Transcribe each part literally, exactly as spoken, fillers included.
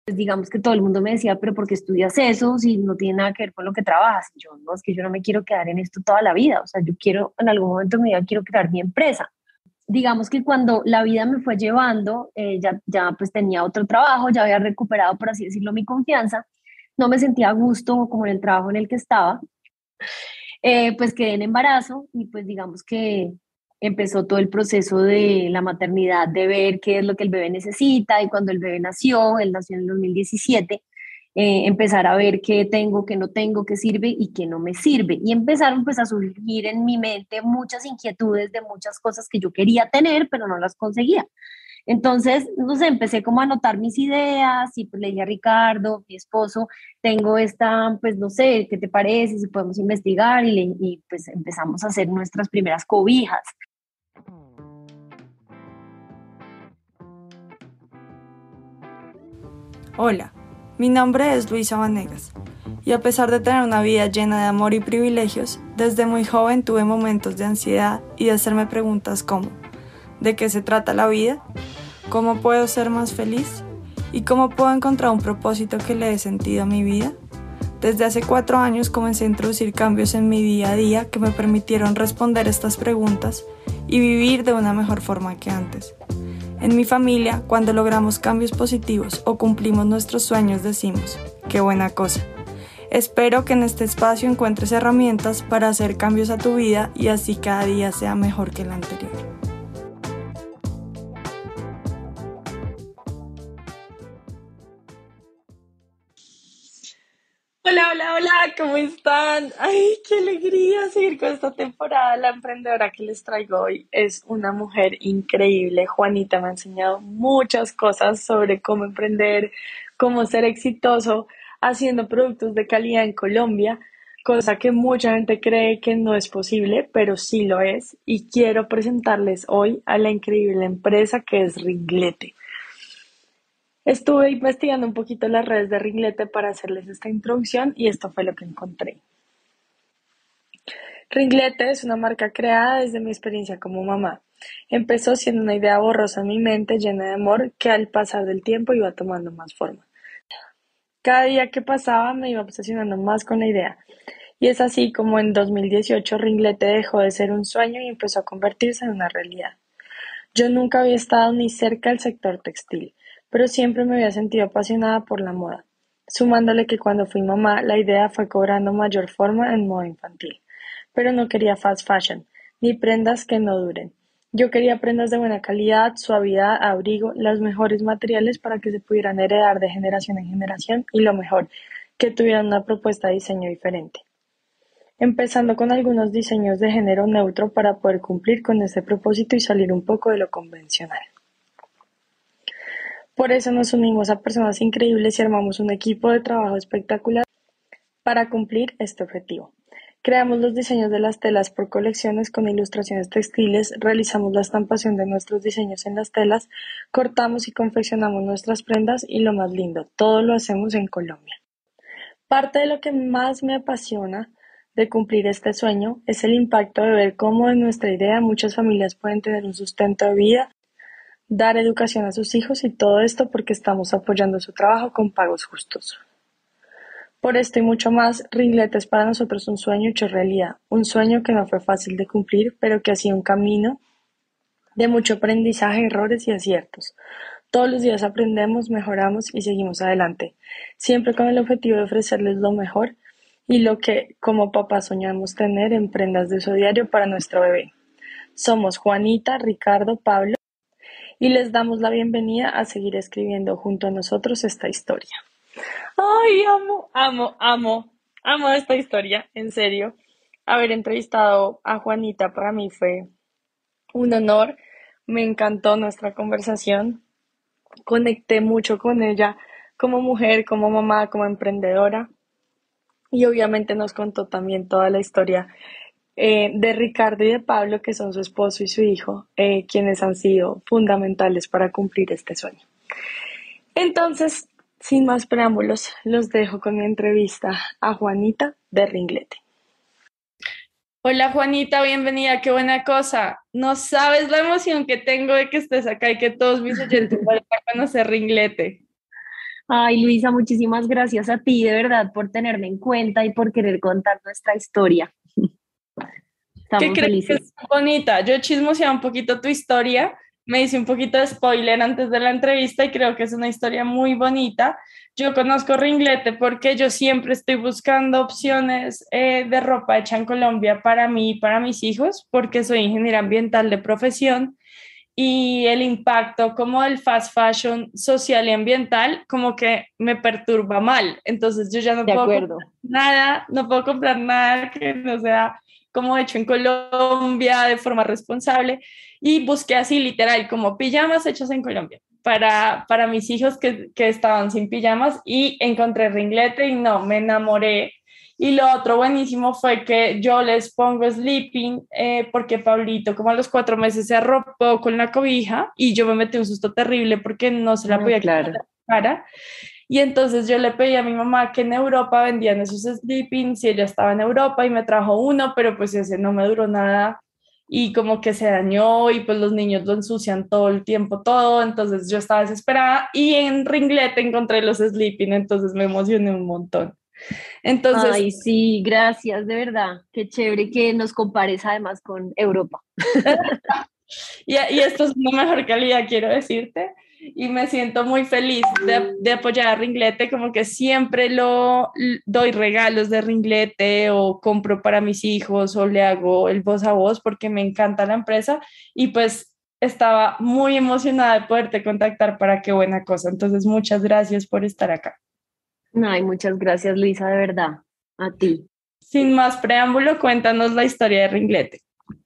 Digamos que todo el mundo me decía, pero ¿por qué estudias eso si no tiene nada que ver con lo que trabajas? Y yo, no, es que yo no me quiero quedar en esto toda la vida, o sea, yo quiero, en algún momento de mi vida quiero crear mi empresa. Digamos que cuando la vida me fue llevando, eh, ya, ya pues tenía otro trabajo, ya había recuperado, por así decirlo, mi confianza, no me sentía a gusto como en el trabajo en el que estaba, eh, pues quedé en embarazo y pues digamos que empezó todo el proceso de la maternidad, de ver qué es lo que el bebé necesita y cuando el bebé nació, él nació en el dos mil diecisiete, eh, empezar a ver qué tengo, qué no tengo, qué sirve y qué no me sirve. Y empezaron pues a surgir en mi mente muchas inquietudes de muchas cosas que yo quería tener, pero no las conseguía. Entonces, no sé, empecé como a anotar mis ideas y pues le dije a Ricardo, mi esposo, tengo esta, pues no sé, ¿qué te parece? Si podemos investigar y, le- y pues empezamos a hacer nuestras primeras cobijas. Hola, mi nombre es Luisa Vanegas y a pesar de tener una vida llena de amor y privilegios, desde muy joven tuve momentos de ansiedad y de hacerme preguntas como ¿de qué se trata la vida? ¿Cómo puedo ser más feliz? ¿Y cómo puedo encontrar un propósito que le dé sentido a mi vida? Desde hace cuatro años comencé a introducir cambios en mi día a día que me permitieron responder estas preguntas y vivir de una mejor forma que antes. En mi familia, cuando logramos cambios positivos o cumplimos nuestros sueños, decimos, ¡qué buena cosa! Espero que en este espacio encuentres herramientas para hacer cambios a tu vida y así cada día sea mejor que el anterior. Hola, hola, hola, ¿cómo están? Ay, qué alegría seguir con esta temporada. La emprendedora que les traigo hoy es una mujer increíble. Juanita me ha enseñado muchas cosas sobre cómo emprender, cómo ser exitoso haciendo productos de calidad en Colombia, cosa que mucha gente cree que no es posible, pero sí lo es. Y quiero presentarles hoy a la increíble empresa que es Ringlete. Estuve investigando un poquito las redes de Ringlete para hacerles esta introducción y esto fue lo que encontré. Ringlete es una marca creada desde mi experiencia como mamá. Empezó siendo una idea borrosa en mi mente, llena de amor, que al pasar del tiempo iba tomando más forma. Cada día que pasaba me iba obsesionando más con la idea. Y es así como en dos mil dieciocho Ringlete dejó de ser un sueño y empezó a convertirse en una realidad. Yo nunca había estado ni cerca del sector textil, pero siempre me había sentido apasionada por la moda, sumándole que cuando fui mamá la idea fue cobrando mayor forma en moda infantil. Pero no quería fast fashion, ni prendas que no duren. Yo quería prendas de buena calidad, suavidad, abrigo, los mejores materiales para que se pudieran heredar de generación en generación y lo mejor, que tuvieran una propuesta de diseño diferente, empezando con algunos diseños de género neutro para poder cumplir con este propósito y salir un poco de lo convencional. Por eso nos unimos a personas increíbles y armamos un equipo de trabajo espectacular para cumplir este objetivo. Creamos los diseños de las telas por colecciones con ilustraciones textiles, realizamos la estampación de nuestros diseños en las telas, cortamos y confeccionamos nuestras prendas y lo más lindo, todo lo hacemos en Colombia. Parte de lo que más me apasiona de cumplir este sueño es el impacto de ver cómo en nuestra idea muchas familias pueden tener un sustento de vida, dar educación a sus hijos y todo esto porque estamos apoyando su trabajo con pagos justos. Por esto y mucho más, Ringlete es para nosotros un sueño hecho realidad, un sueño que no fue fácil de cumplir, pero que ha sido un camino de mucho aprendizaje, errores y aciertos. Todos los días aprendemos, mejoramos y seguimos adelante, siempre con el objetivo de ofrecerles lo mejor y lo que como papás soñamos tener en prendas de uso diario para nuestro bebé. Somos Juanita, Ricardo, Pablo y les damos la bienvenida a seguir escribiendo junto a nosotros esta historia. Ay, amo, amo, amo, amo esta historia, en serio. Haber entrevistado a Juanita para mí fue un honor. Me encantó nuestra conversación. Conecté mucho con ella como mujer, como mamá, como emprendedora. Y obviamente nos contó también toda la historia eh, de Ricardo y de Pablo, que son su esposo y su hijo, eh, quienes han sido fundamentales para cumplir este sueño. Entonces, sin más preámbulos, los dejo con mi entrevista a Juanita de Ringlete. Hola Juanita, bienvenida, qué buena cosa. No sabes la emoción que tengo de que estés acá y que todos mis oyentes vayan a conocer Ringlete. Ay, Luisa, muchísimas gracias a ti de verdad por tenerme en cuenta y por querer contar nuestra historia. ¿Qué Estamos crees que es felices. bonita? Yo chismoseé un poquito tu historia, me hice un poquito de spoiler antes de la entrevista y creo que es una historia muy bonita. Yo conozco Ringlete porque yo siempre estoy buscando opciones eh, de ropa hecha en Colombia para mí y para mis hijos, porque soy ingeniera ambiental de profesión y el impacto como del fast fashion social y ambiental como que me perturba mal. Entonces yo ya no De puedo comprar acuerdo. nada, no puedo comprar nada que no sea como hecho en Colombia de forma responsable y busqué así literal como pijamas hechos en Colombia para, para mis hijos que, que estaban sin pijamas y encontré Ringlete y no, me enamoré. Y lo otro buenísimo fue que yo les pongo sleeping eh, porque Pablito como a los cuatro meses se arropó con la cobija y yo me metí un susto terrible porque no se la Ah, podía quitar de claro. la cara. Y entonces yo le pedí a mi mamá que en Europa vendían esos sleepings y ella estaba en Europa y me trajo uno, pero pues ese no me duró nada y como que se dañó y pues los niños lo ensucian todo el tiempo todo, entonces yo estaba desesperada y en Ringlete encontré los sleeping, entonces me emocioné un montón. Entonces, Ay, sí, gracias, de verdad. Qué chévere que nos compares además con Europa. y, y esto es una mejor calidad, quiero decirte. Y me siento muy feliz de, de apoyar a Ringlete, como que siempre lo doy regalos de Ringlete o compro para mis hijos o le hago el voz a voz porque me encanta la empresa y pues estaba muy emocionada de poderte contactar para qué buena cosa. Entonces, muchas gracias por estar acá. Ay, muchas gracias, Luisa, de verdad. A ti. Sin más preámbulo, cuéntanos la historia de Ringlete.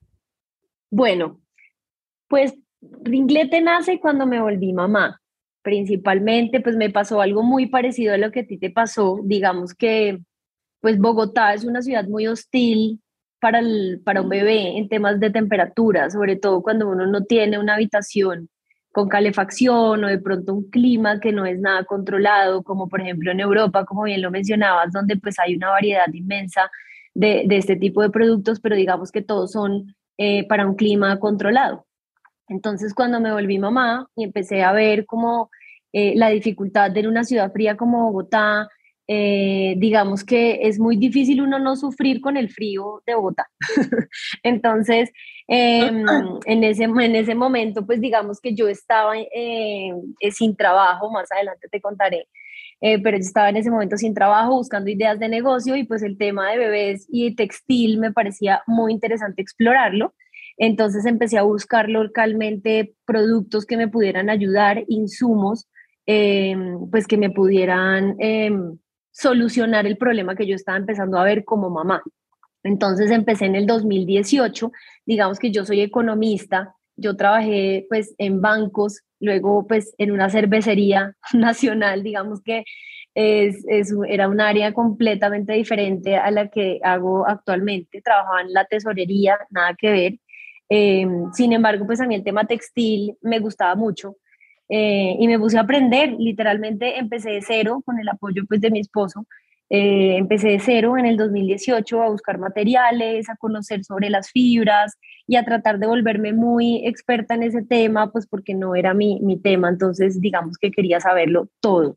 Bueno, pues Ringlete nace cuando me volví mamá. Principalmente, pues me pasó algo muy parecido a lo que a ti te pasó. Digamos que, pues Bogotá es una ciudad muy hostil para el, para un bebé en temas de temperatura, sobre todo cuando uno no tiene una habitación con calefacción o de pronto un clima que no es nada controlado, como por ejemplo en Europa, como bien lo mencionabas, donde pues hay una variedad inmensa de, de este tipo de productos, pero digamos que todos son eh, para un clima controlado. Entonces, cuando me volví mamá y empecé a ver como eh, la dificultad de en una ciudad fría como Bogotá, eh, digamos que es muy difícil uno no sufrir con el frío de Bogotá. Entonces, eh, en ese, en ese momento, pues digamos que yo estaba eh, eh, sin trabajo, más adelante te contaré, eh, pero yo estaba en ese momento sin trabajo, buscando ideas de negocio y pues el tema de bebés y textil me parecía muy interesante explorarlo. Entonces empecé a buscar localmente productos que me pudieran ayudar, insumos, eh, pues que me pudieran eh, solucionar el problema que yo estaba empezando a ver como mamá. Entonces empecé en el dos mil dieciocho, digamos que yo soy economista, yo trabajé pues en bancos, luego pues en una cervecería nacional, digamos que es, es, era un área completamente diferente a la que hago actualmente, trabajaba en la tesorería, nada que ver. Eh, sin embargo, pues a mí el tema textil me gustaba mucho eh, y me puse a aprender, literalmente empecé de cero con el apoyo pues de mi esposo. Eh, empecé de cero en el dos mil dieciocho a buscar materiales, a conocer sobre las fibras y a tratar de volverme muy experta en ese tema, pues porque no era mi, mi tema, entonces digamos que quería saberlo todo.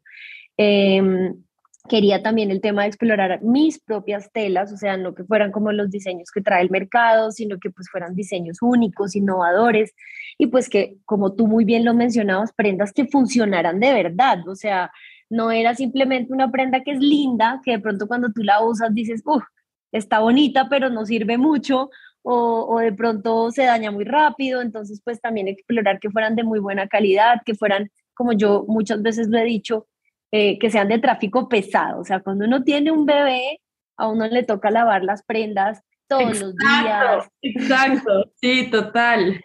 Eh, Quería también el tema de explorar mis propias telas, o sea, no que fueran como los diseños que trae el mercado, sino que pues fueran diseños únicos, innovadores, y pues que, como tú muy bien lo mencionabas, prendas que funcionaran de verdad, o sea, no era simplemente una prenda que es linda, que de pronto cuando tú la usas dices, uff, está bonita, pero no sirve mucho, o, o de pronto se daña muy rápido, entonces pues también explorar que fueran de muy buena calidad, que fueran, como yo muchas veces lo he dicho, eh, que sean de tráfico pesado. O sea, cuando uno tiene un bebé, a uno le toca lavar las prendas todos los días. Exacto, exacto, sí, total.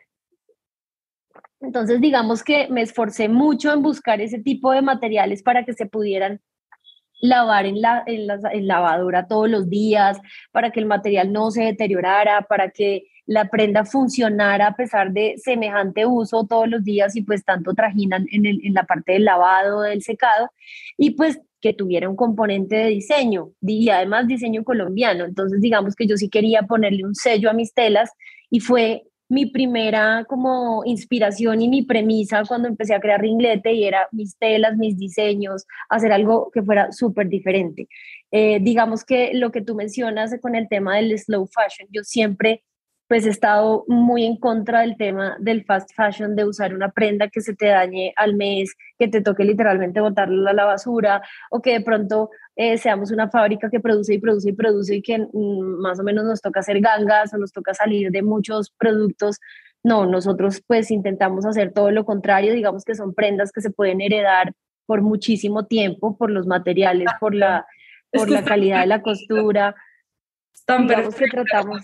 Entonces, digamos que me esforcé mucho en buscar ese tipo de materiales para que se pudieran lavar en la, en la en lavadora todos los días, para que el material no se deteriorara, para que la prenda funcionara a pesar de semejante uso todos los días y pues tanto trajinan en, el, en la parte del lavado, del secado, y pues que tuviera un componente de diseño y además diseño colombiano. Entonces digamos que yo sí quería ponerle un sello a mis telas y fue mi primera como inspiración y mi premisa cuando empecé a crear Ringlete y era mis telas, mis diseños, hacer algo que fuera súper diferente. Eh, digamos que lo que tú mencionas con el tema del slow fashion, yo siempre pues he estado muy en contra del tema del fast fashion, de usar una prenda que se te dañe al mes, que te toque literalmente botarla a la basura, o que de pronto eh, seamos una fábrica que produce y produce y produce y que mm, más o menos nos toca hacer gangas o nos toca salir de muchos productos. No, nosotros pues intentamos hacer todo lo contrario, digamos que son prendas que se pueden heredar por muchísimo tiempo, por los materiales, por la, Es por que la están, calidad de la costura. están Digamos que perfectas. tratamos.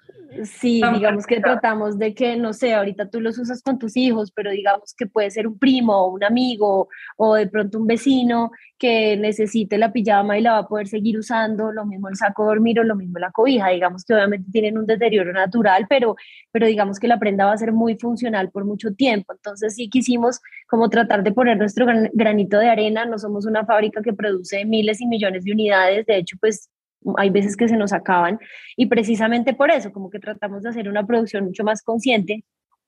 Sí, Están digamos que perfectas. tratamos de que, no sé, ahorita tú los usas con tus hijos, pero digamos que puede ser un primo o un amigo o de pronto un vecino que necesite la pijama y la va a poder seguir usando, lo mismo el saco de dormir o lo mismo la cobija, digamos que obviamente tienen un deterioro natural, pero, pero digamos que la prenda va a ser muy funcional por mucho tiempo. Entonces sí quisimos como tratar de poner nuestro gran- granito de arena, no somos una fábrica que produce miles y millones de unidades, de hecho pues hay veces que se nos acaban y precisamente por eso, como que tratamos de hacer una producción mucho más consciente,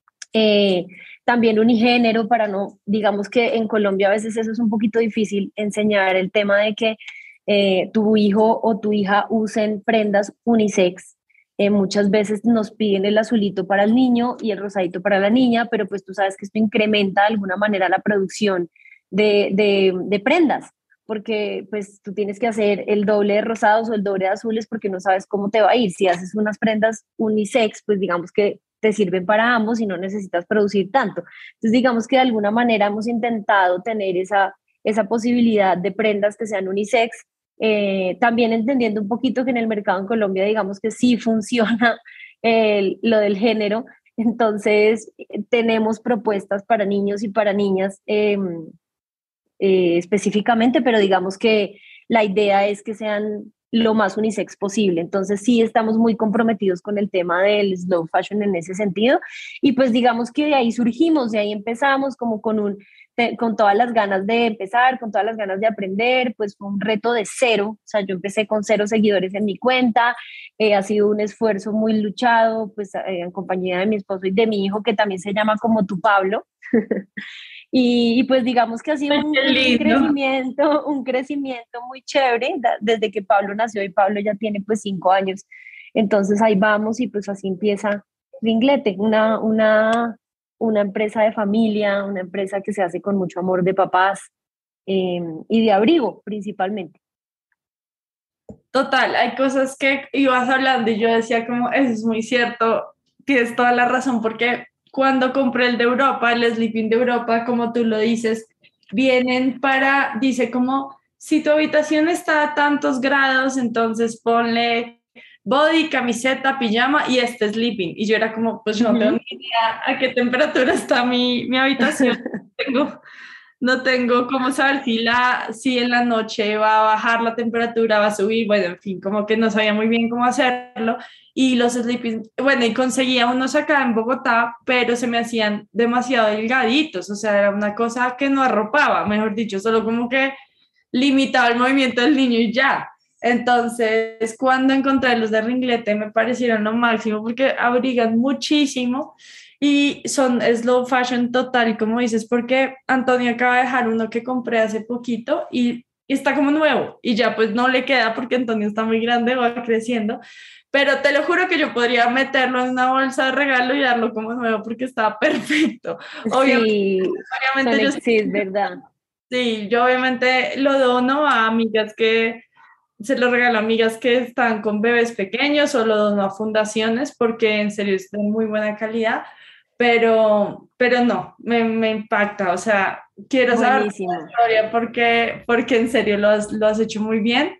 eh, también unigénero para no, digamos que en Colombia a veces eso es un poquito difícil enseñar el tema de que eh, tu hijo o tu hija usen prendas unisex. Eh, muchas veces nos piden el azulito para el niño y el rosadito para la niña, pero pues tú sabes que esto incrementa de alguna manera la producción de, de, de prendas porque pues tú tienes que hacer el doble de rosados o el doble de azules porque no sabes cómo te va a ir. Si haces unas prendas unisex, pues digamos que te sirven para ambos y no necesitas producir tanto. Entonces digamos que de alguna manera hemos intentado tener esa, esa posibilidad de prendas que sean unisex, eh, también entendiendo un poquito que en el mercado en Colombia digamos que sí funciona el, lo del género. Entonces tenemos propuestas para niños y para niñas. Eh, eh, específicamente, pero digamos que la idea es que sean lo más unisex posible. Entonces sí estamos muy comprometidos con el tema del slow fashion en ese sentido y pues digamos que de ahí surgimos, de ahí empezamos como con un con todas las ganas de empezar, con todas las ganas de aprender, pues fue un reto de cero, o sea, yo empecé con cero seguidores en mi cuenta, eh, ha sido un esfuerzo muy luchado, pues eh, en compañía de mi esposo y de mi hijo, que también se llama como tu Pablo, y, y, pues digamos que ha sido Ay, un, qué un, un lindo. crecimiento, un crecimiento muy chévere da, desde que Pablo nació y Pablo ya tiene pues cinco años. Entonces ahí vamos y pues así empieza Ringlete, una, una, una empresa de familia, una empresa que se hace con mucho amor de papás eh, y de abrigo principalmente. Total, hay cosas que ibas hablando y yo decía como, eso es muy cierto, tienes toda la razón, porque cuando compré el de Europa, el Sleeping de Europa, como tú lo dices, vienen para, dice como, si tu habitación está a tantos grados, entonces ponle body, camiseta, pijama y este Sleeping. Y yo era como, pues yo no tengo Uh-huh. ni idea a qué temperatura está mi, mi habitación. Tengo no tengo cómo saber si, la, si en la noche va a bajar la temperatura, va a subir, bueno, en fin, como que no sabía muy bien cómo hacerlo. Y los sleeping, bueno, y conseguía unos acá en Bogotá, pero se me hacían demasiado delgaditos, o sea, era una cosa que no arropaba, mejor dicho, solo como que limitaba el movimiento del niño y ya. Entonces, cuando encontré los de Ringlete, me parecieron lo máximo porque abrigan muchísimo y son slow fashion total, como dices, porque Antonio acaba de dejar uno que compré hace poquito y, y está como nuevo y ya pues no le queda porque Antonio está muy grande, va creciendo, pero te lo juro que yo podría meterlo en una bolsa de regalo y darlo como nuevo porque está perfecto. Obviamente, Sí, son, obviamente yo sí, es verdad. sí, yo obviamente lo dono a amigas que se lo regalo a amigas que están con bebés pequeños o lo dono a fundaciones porque en serio es de muy buena calidad, pero, pero no, me, me impacta, o sea, quiero saber tu Buenísimo. historia porque, porque en serio lo has, lo has hecho muy bien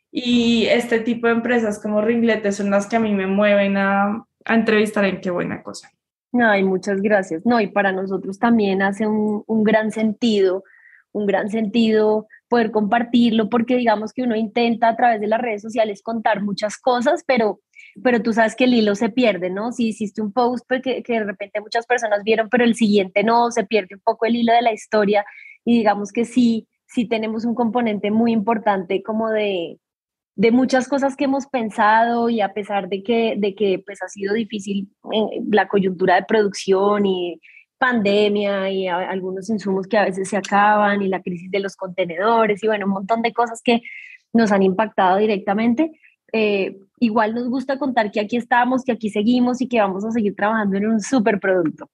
y este tipo de empresas como Ringlete son las que a mí me mueven a, a entrevistar en Qué Buena Cosa. Ay, muchas gracias. No, y para nosotros también hace un, un gran sentido, un gran sentido poder compartirlo, porque digamos que uno intenta a través de las redes sociales contar muchas cosas, pero, pero tú sabes que el hilo se pierde, ¿no? Si hiciste un post pues, que, que de repente muchas personas vieron, pero el siguiente no, se pierde un poco el hilo de la historia y digamos que sí, sí tenemos un componente muy importante como de de muchas cosas que hemos pensado y a pesar de que, de que pues, ha sido difícil eh, la coyuntura de producción y pandemia y a- algunos insumos que a veces se acaban y la crisis de los contenedores y bueno, un montón de cosas que nos han impactado directamente. eh, igual nos gusta contar que aquí estamos, que aquí seguimos y que vamos a seguir trabajando en un super producto.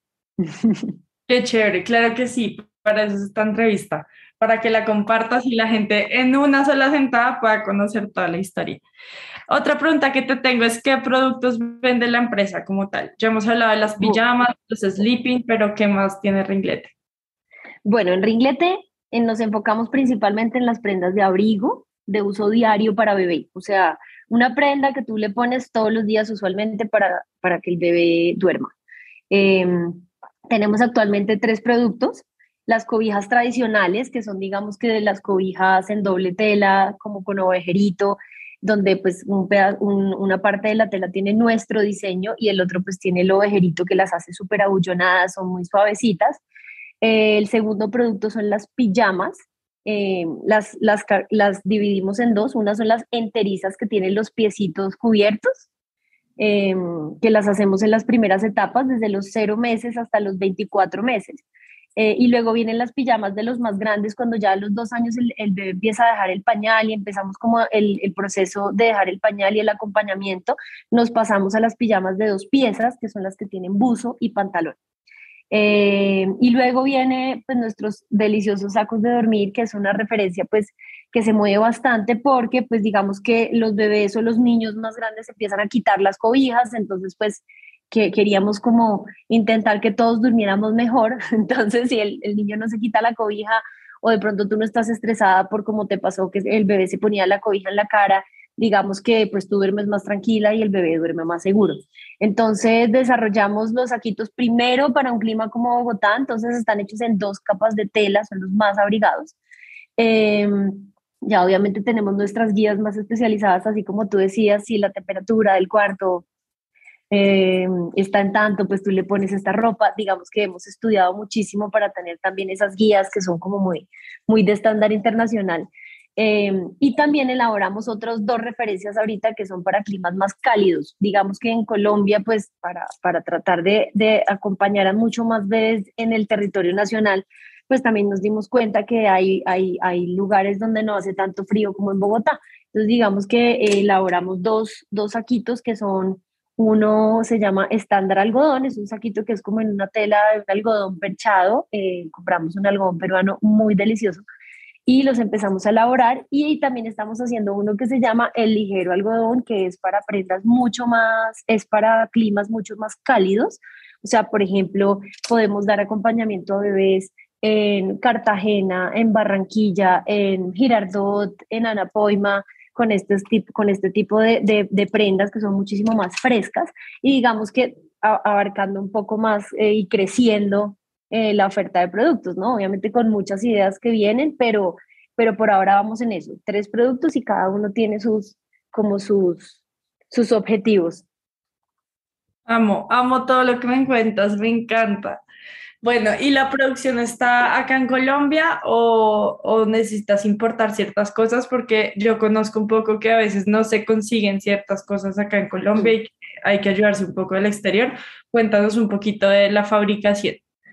Qué chévere, claro que sí, para eso es esta entrevista, para que la compartas y la gente en una sola sentada pueda conocer toda la historia. Otra pregunta que te tengo es, ¿qué productos vende la empresa como tal? Ya hemos hablado de las pijamas, los sleeping, pero ¿qué más tiene Ringlete? Bueno, en Ringlete eh, nos enfocamos principalmente en las prendas de abrigo de uso diario para bebé, o sea, una prenda que tú le pones todos los días usualmente para, para que el bebé duerma. Eh, Tenemos actualmente tres productos, las cobijas tradicionales, que son digamos que de las cobijas en doble tela, como con ovejerito, donde pues un peda- un- una parte de la tela tiene nuestro diseño y el otro pues tiene el ovejerito que las hace súper abullonadas, son muy suavecitas. Eh, el segundo producto son las pijamas. Eh, las, las, ca- las dividimos en dos. Una son las enterizas que tienen los piecitos cubiertos, eh, que las hacemos en las primeras etapas, desde los cero meses hasta los veinticuatro meses. Eh, y luego vienen las pijamas de los más grandes, cuando ya a los dos años el, el bebé empieza a dejar el pañal y empezamos como el, el proceso de dejar el pañal y el acompañamiento, nos pasamos a las pijamas de dos piezas, que son las que tienen buzo y pantalón. Eh, y luego viene pues nuestros deliciosos sacos de dormir, que es una referencia pues que se mueve bastante porque pues digamos que los bebés o los niños más grandes empiezan a quitar las cobijas, entonces pues que queríamos como intentar que todos durmiéramos mejor, entonces si el, el niño no se quita la cobija o de pronto tú no estás estresada por cómo te pasó que el bebé se ponía la cobija en la cara, digamos que pues tú duermes más tranquila y el bebé duerme más seguro. Entonces desarrollamos los saquitos primero para un clima como Bogotá, entonces están hechos en dos capas de tela, son los más abrigados. Eh, ya obviamente tenemos nuestras guías más especializadas, así como tú decías, si la temperatura del cuarto eh, está en tanto, pues tú le pones esta ropa. Digamos que hemos estudiado muchísimo para tener también esas guías que son como muy, muy de estándar internacional. Eh, y también elaboramos otros dos referencias ahorita que son para climas más cálidos. Digamos que en Colombia, pues para, para tratar de, de acompañar a mucho más bebés en el territorio nacional, pues también nos dimos cuenta que hay, hay, hay lugares donde no hace tanto frío como en Bogotá. Entonces digamos que eh, elaboramos dos, dos saquitos que son, uno se llama estándar algodón, es un saquito que es como en una tela de un algodón perchado. Eh, compramos un algodón peruano muy delicioso y los empezamos a elaborar y también estamos haciendo uno que se llama el ligero algodón, que es para prendas mucho más, es para climas mucho más cálidos. O sea, por ejemplo, podemos dar acompañamiento a bebés en Cartagena, en Barranquilla, en Girardot, en Anapoima, con este, tipo, con este tipo de, de, de prendas que son muchísimo más frescas y digamos que a, abarcando un poco más eh, y creciendo eh, la oferta de productos, ¿no? Obviamente con muchas ideas que vienen, pero, pero por ahora vamos en eso, tres productos y cada uno tiene sus, como sus, sus objetivos. Amo, amo todo lo que me cuentas, me encanta. Bueno, ¿y la producción está acá en Colombia o, o necesitas importar ciertas cosas? Porque yo conozco un poco que a veces no se consiguen ciertas cosas acá en Colombia y que hay que ayudarse un poco del exterior. Cuéntanos un poquito de la fabricación.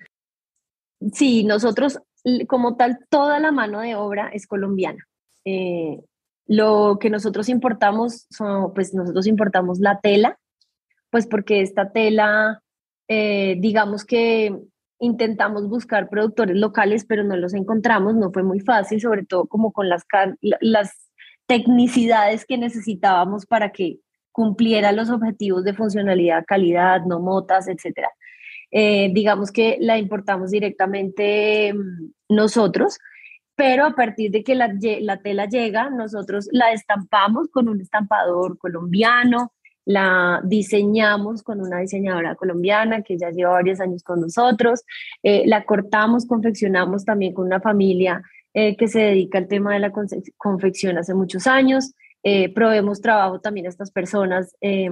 Sí, nosotros como tal, toda la mano de obra es colombiana. Eh, lo que nosotros importamos, son, pues nosotros importamos la tela, pues porque esta tela, eh, digamos que intentamos buscar productores locales, pero no los encontramos, no fue muy fácil, sobre todo como con las, las tecnicidades que necesitábamos para que cumpliera los objetivos de funcionalidad, calidad, no motas, etcétera. Eh, digamos que la importamos directamente mm, nosotros, pero a partir de que la, la tela llega, nosotros la estampamos con un estampador colombiano, la diseñamos con una diseñadora colombiana que ya lleva varios años con nosotros, eh, la cortamos, confeccionamos también con una familia eh, que se dedica al tema de la confección hace muchos años, eh, proveemos trabajo también a estas personas. Eh,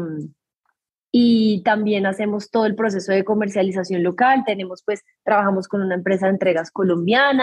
y también hacemos todo el proceso de comercialización local. Tenemos, pues, trabajamos con una empresa de entregas colombiana.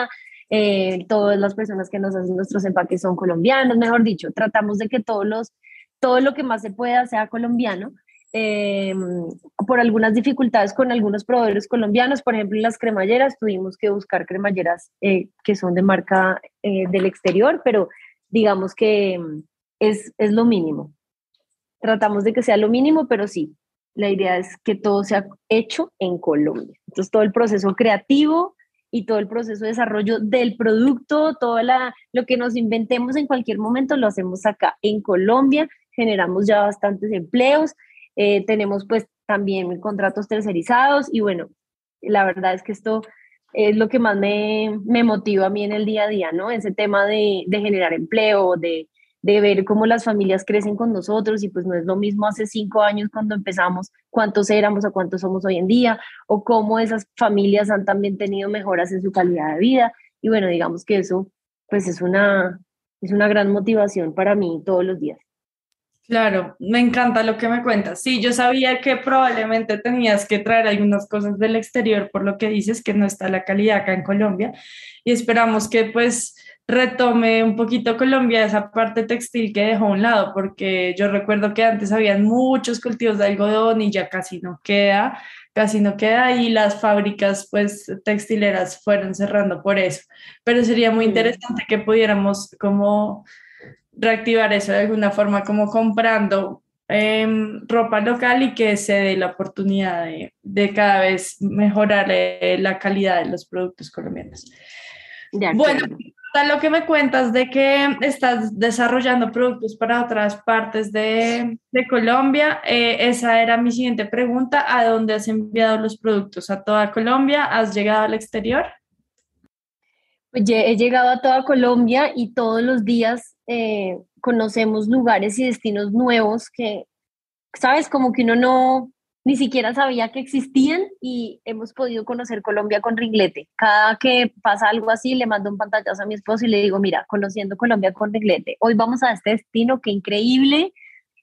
eh, todas las personas que nos hacen nuestros empaques son colombianos, mejor dicho, tratamos de que todos los, todo lo que más se pueda sea colombiano. Eh, por algunas dificultades con algunos proveedores colombianos, por ejemplo, en las cremalleras tuvimos que buscar cremalleras eh, que son de marca eh, del exterior, pero digamos que es, es lo mínimo. Tratamos de que sea lo mínimo, pero sí, la idea es que todo sea hecho en Colombia. Entonces, todo el proceso creativo y todo el proceso de desarrollo del producto, todo la, lo que nos inventemos en cualquier momento, lo hacemos acá en Colombia. Generamos ya bastantes empleos, eh, tenemos pues también contratos tercerizados y bueno, la verdad es que esto es lo que más me, me motiva a mí en el día a día, ¿no? Ese tema de, de generar empleo, de de ver cómo las familias crecen con nosotros y pues no es lo mismo hace cinco años cuando empezamos, cuántos éramos o cuántos somos hoy en día, o cómo esas familias han también tenido mejoras en su calidad de vida. Y bueno, digamos que eso pues es una, es una gran motivación para mí todos los días. Claro, me encanta lo que me cuentas. Sí, yo sabía que probablemente tenías que traer algunas cosas del exterior, por lo que dices que no está la calidad acá en Colombia, y esperamos que pues retome un poquito Colombia esa parte textil que dejó a un lado, porque yo recuerdo que antes habían muchos cultivos de algodón y ya casi no queda, casi no queda, y las fábricas pues textileras fueron cerrando por eso. Pero sería muy interesante que pudiéramos como reactivar eso de alguna forma, como comprando eh, ropa local y que se dé la oportunidad de, de cada vez mejorar eh, la calidad de los productos colombianos. De Bueno, acuerdo. tal lo que me cuentas de que estás desarrollando productos para otras partes de, de Colombia, eh, esa era mi siguiente pregunta. ¿A dónde has enviado los productos? ¿A toda Colombia? ¿Has llegado al exterior? Pues lle- he llegado a toda Colombia y todos los días eh, conocemos lugares y destinos nuevos que, sabes, como que uno no ni siquiera sabía que existían y hemos podido conocer Colombia con Ringlete. Cada que pasa algo así, le mando un pantallazo a mi esposo y le digo, mira, conociendo Colombia con Ringlete, hoy vamos a este destino, qué increíble.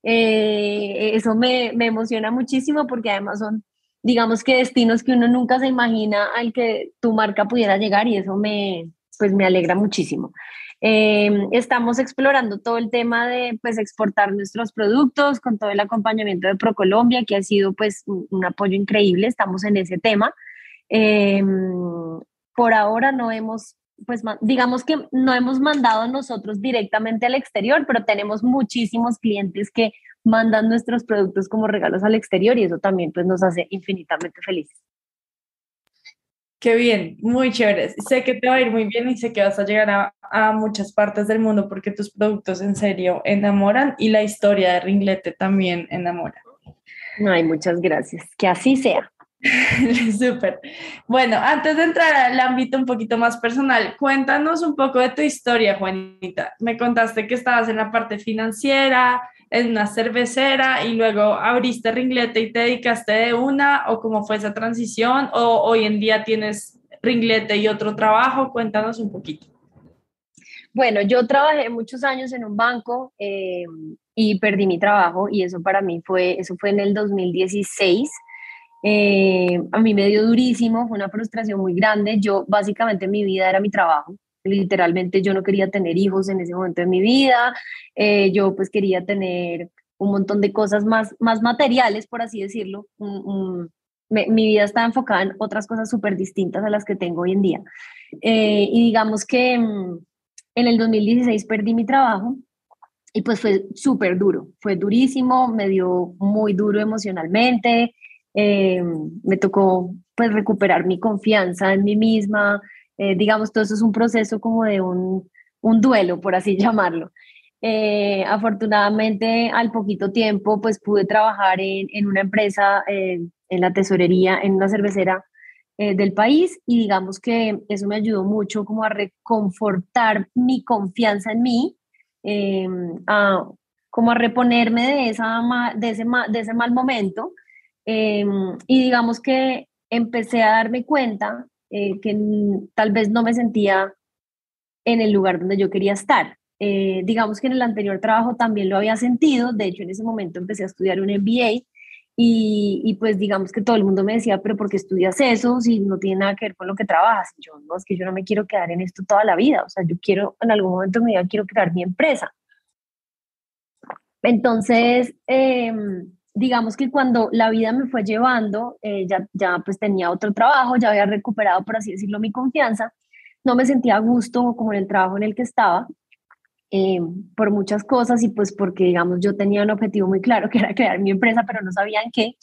Eh, eso me, me emociona muchísimo porque además son, digamos que destinos que uno nunca se imagina al que tu marca pudiera llegar y eso me, pues me alegra muchísimo. Eh, estamos explorando todo el tema de pues exportar nuestros productos con todo el acompañamiento de ProColombia, que ha sido pues un, un apoyo increíble, estamos en ese tema. Eh, por ahora no hemos, pues digamos que no hemos mandado nosotros directamente al exterior, pero tenemos muchísimos clientes que mandan nuestros productos como regalos al exterior y eso también pues nos hace infinitamente felices. Qué bien, muy chévere. Sé que te va a ir muy bien y sé que vas a llegar a, a muchas partes del mundo porque tus productos en serio enamoran y la historia de Ringlete también enamora. Ay, muchas gracias. Que así sea. Súper. Bueno, antes de entrar al ámbito un poquito más personal, cuéntanos un poco de tu historia, Juanita. Me contaste que estabas en la parte financiera, en una cervecera y luego abriste Ringlete y te dedicaste de una, o cómo fue esa transición, o hoy en día tienes Ringlete y otro trabajo. Cuéntanos un poquito. Bueno, yo trabajé muchos años en un banco eh, y perdí mi trabajo y eso para mí fue, eso fue en el dos mil dieciséis. Eh, a mí me dio durísimo, fue una frustración muy grande. Yo básicamente mi vida era mi trabajo. Literalmente yo no quería tener hijos en ese momento de mi vida. Eh, yo pues quería tener un montón de cosas más, más materiales, por así decirlo. Un- un- me- mi vida estaba enfocada en otras cosas súper distintas a las que tengo hoy en día. Eh, y digamos que mm, en el dos mil dieciséis perdí mi trabajo y pues fue súper duro, fue durísimo, me dio muy duro emocionalmente, eh, me tocó pues recuperar mi confianza en mí misma, eh, digamos, todo eso es un proceso como de un, un duelo, por así llamarlo. Eh, afortunadamente, al poquito tiempo, pues pude trabajar en, en una empresa, eh, en la tesorería, en una cervecera eh, del país y digamos que eso me ayudó mucho como a reconfortar mi confianza en mí, eh, a, como a reponerme de, esa, ma- de, ese, ma- de ese mal momento. eh, y digamos que empecé a darme cuenta eh, que n- tal vez no me sentía en el lugar donde yo quería estar. Eh, digamos que en el anterior trabajo también lo había sentido, de hecho en ese momento empecé a estudiar un M B A Y, y pues digamos que todo el mundo me decía, pero ¿por qué estudias eso si no tiene nada que ver con lo que trabajas? Y yo, no, es que yo no me quiero quedar en esto toda la vida, o sea, yo quiero, en algún momento de mi vida quiero crear mi empresa. Entonces, eh, digamos que cuando la vida me fue llevando, eh, ya, ya pues tenía otro trabajo, ya había recuperado, por así decirlo, mi confianza, no me sentía a gusto como en el trabajo en el que estaba, eh, por muchas cosas y pues porque, digamos, yo tenía un objetivo muy claro que era crear mi empresa, pero no sabía en qué.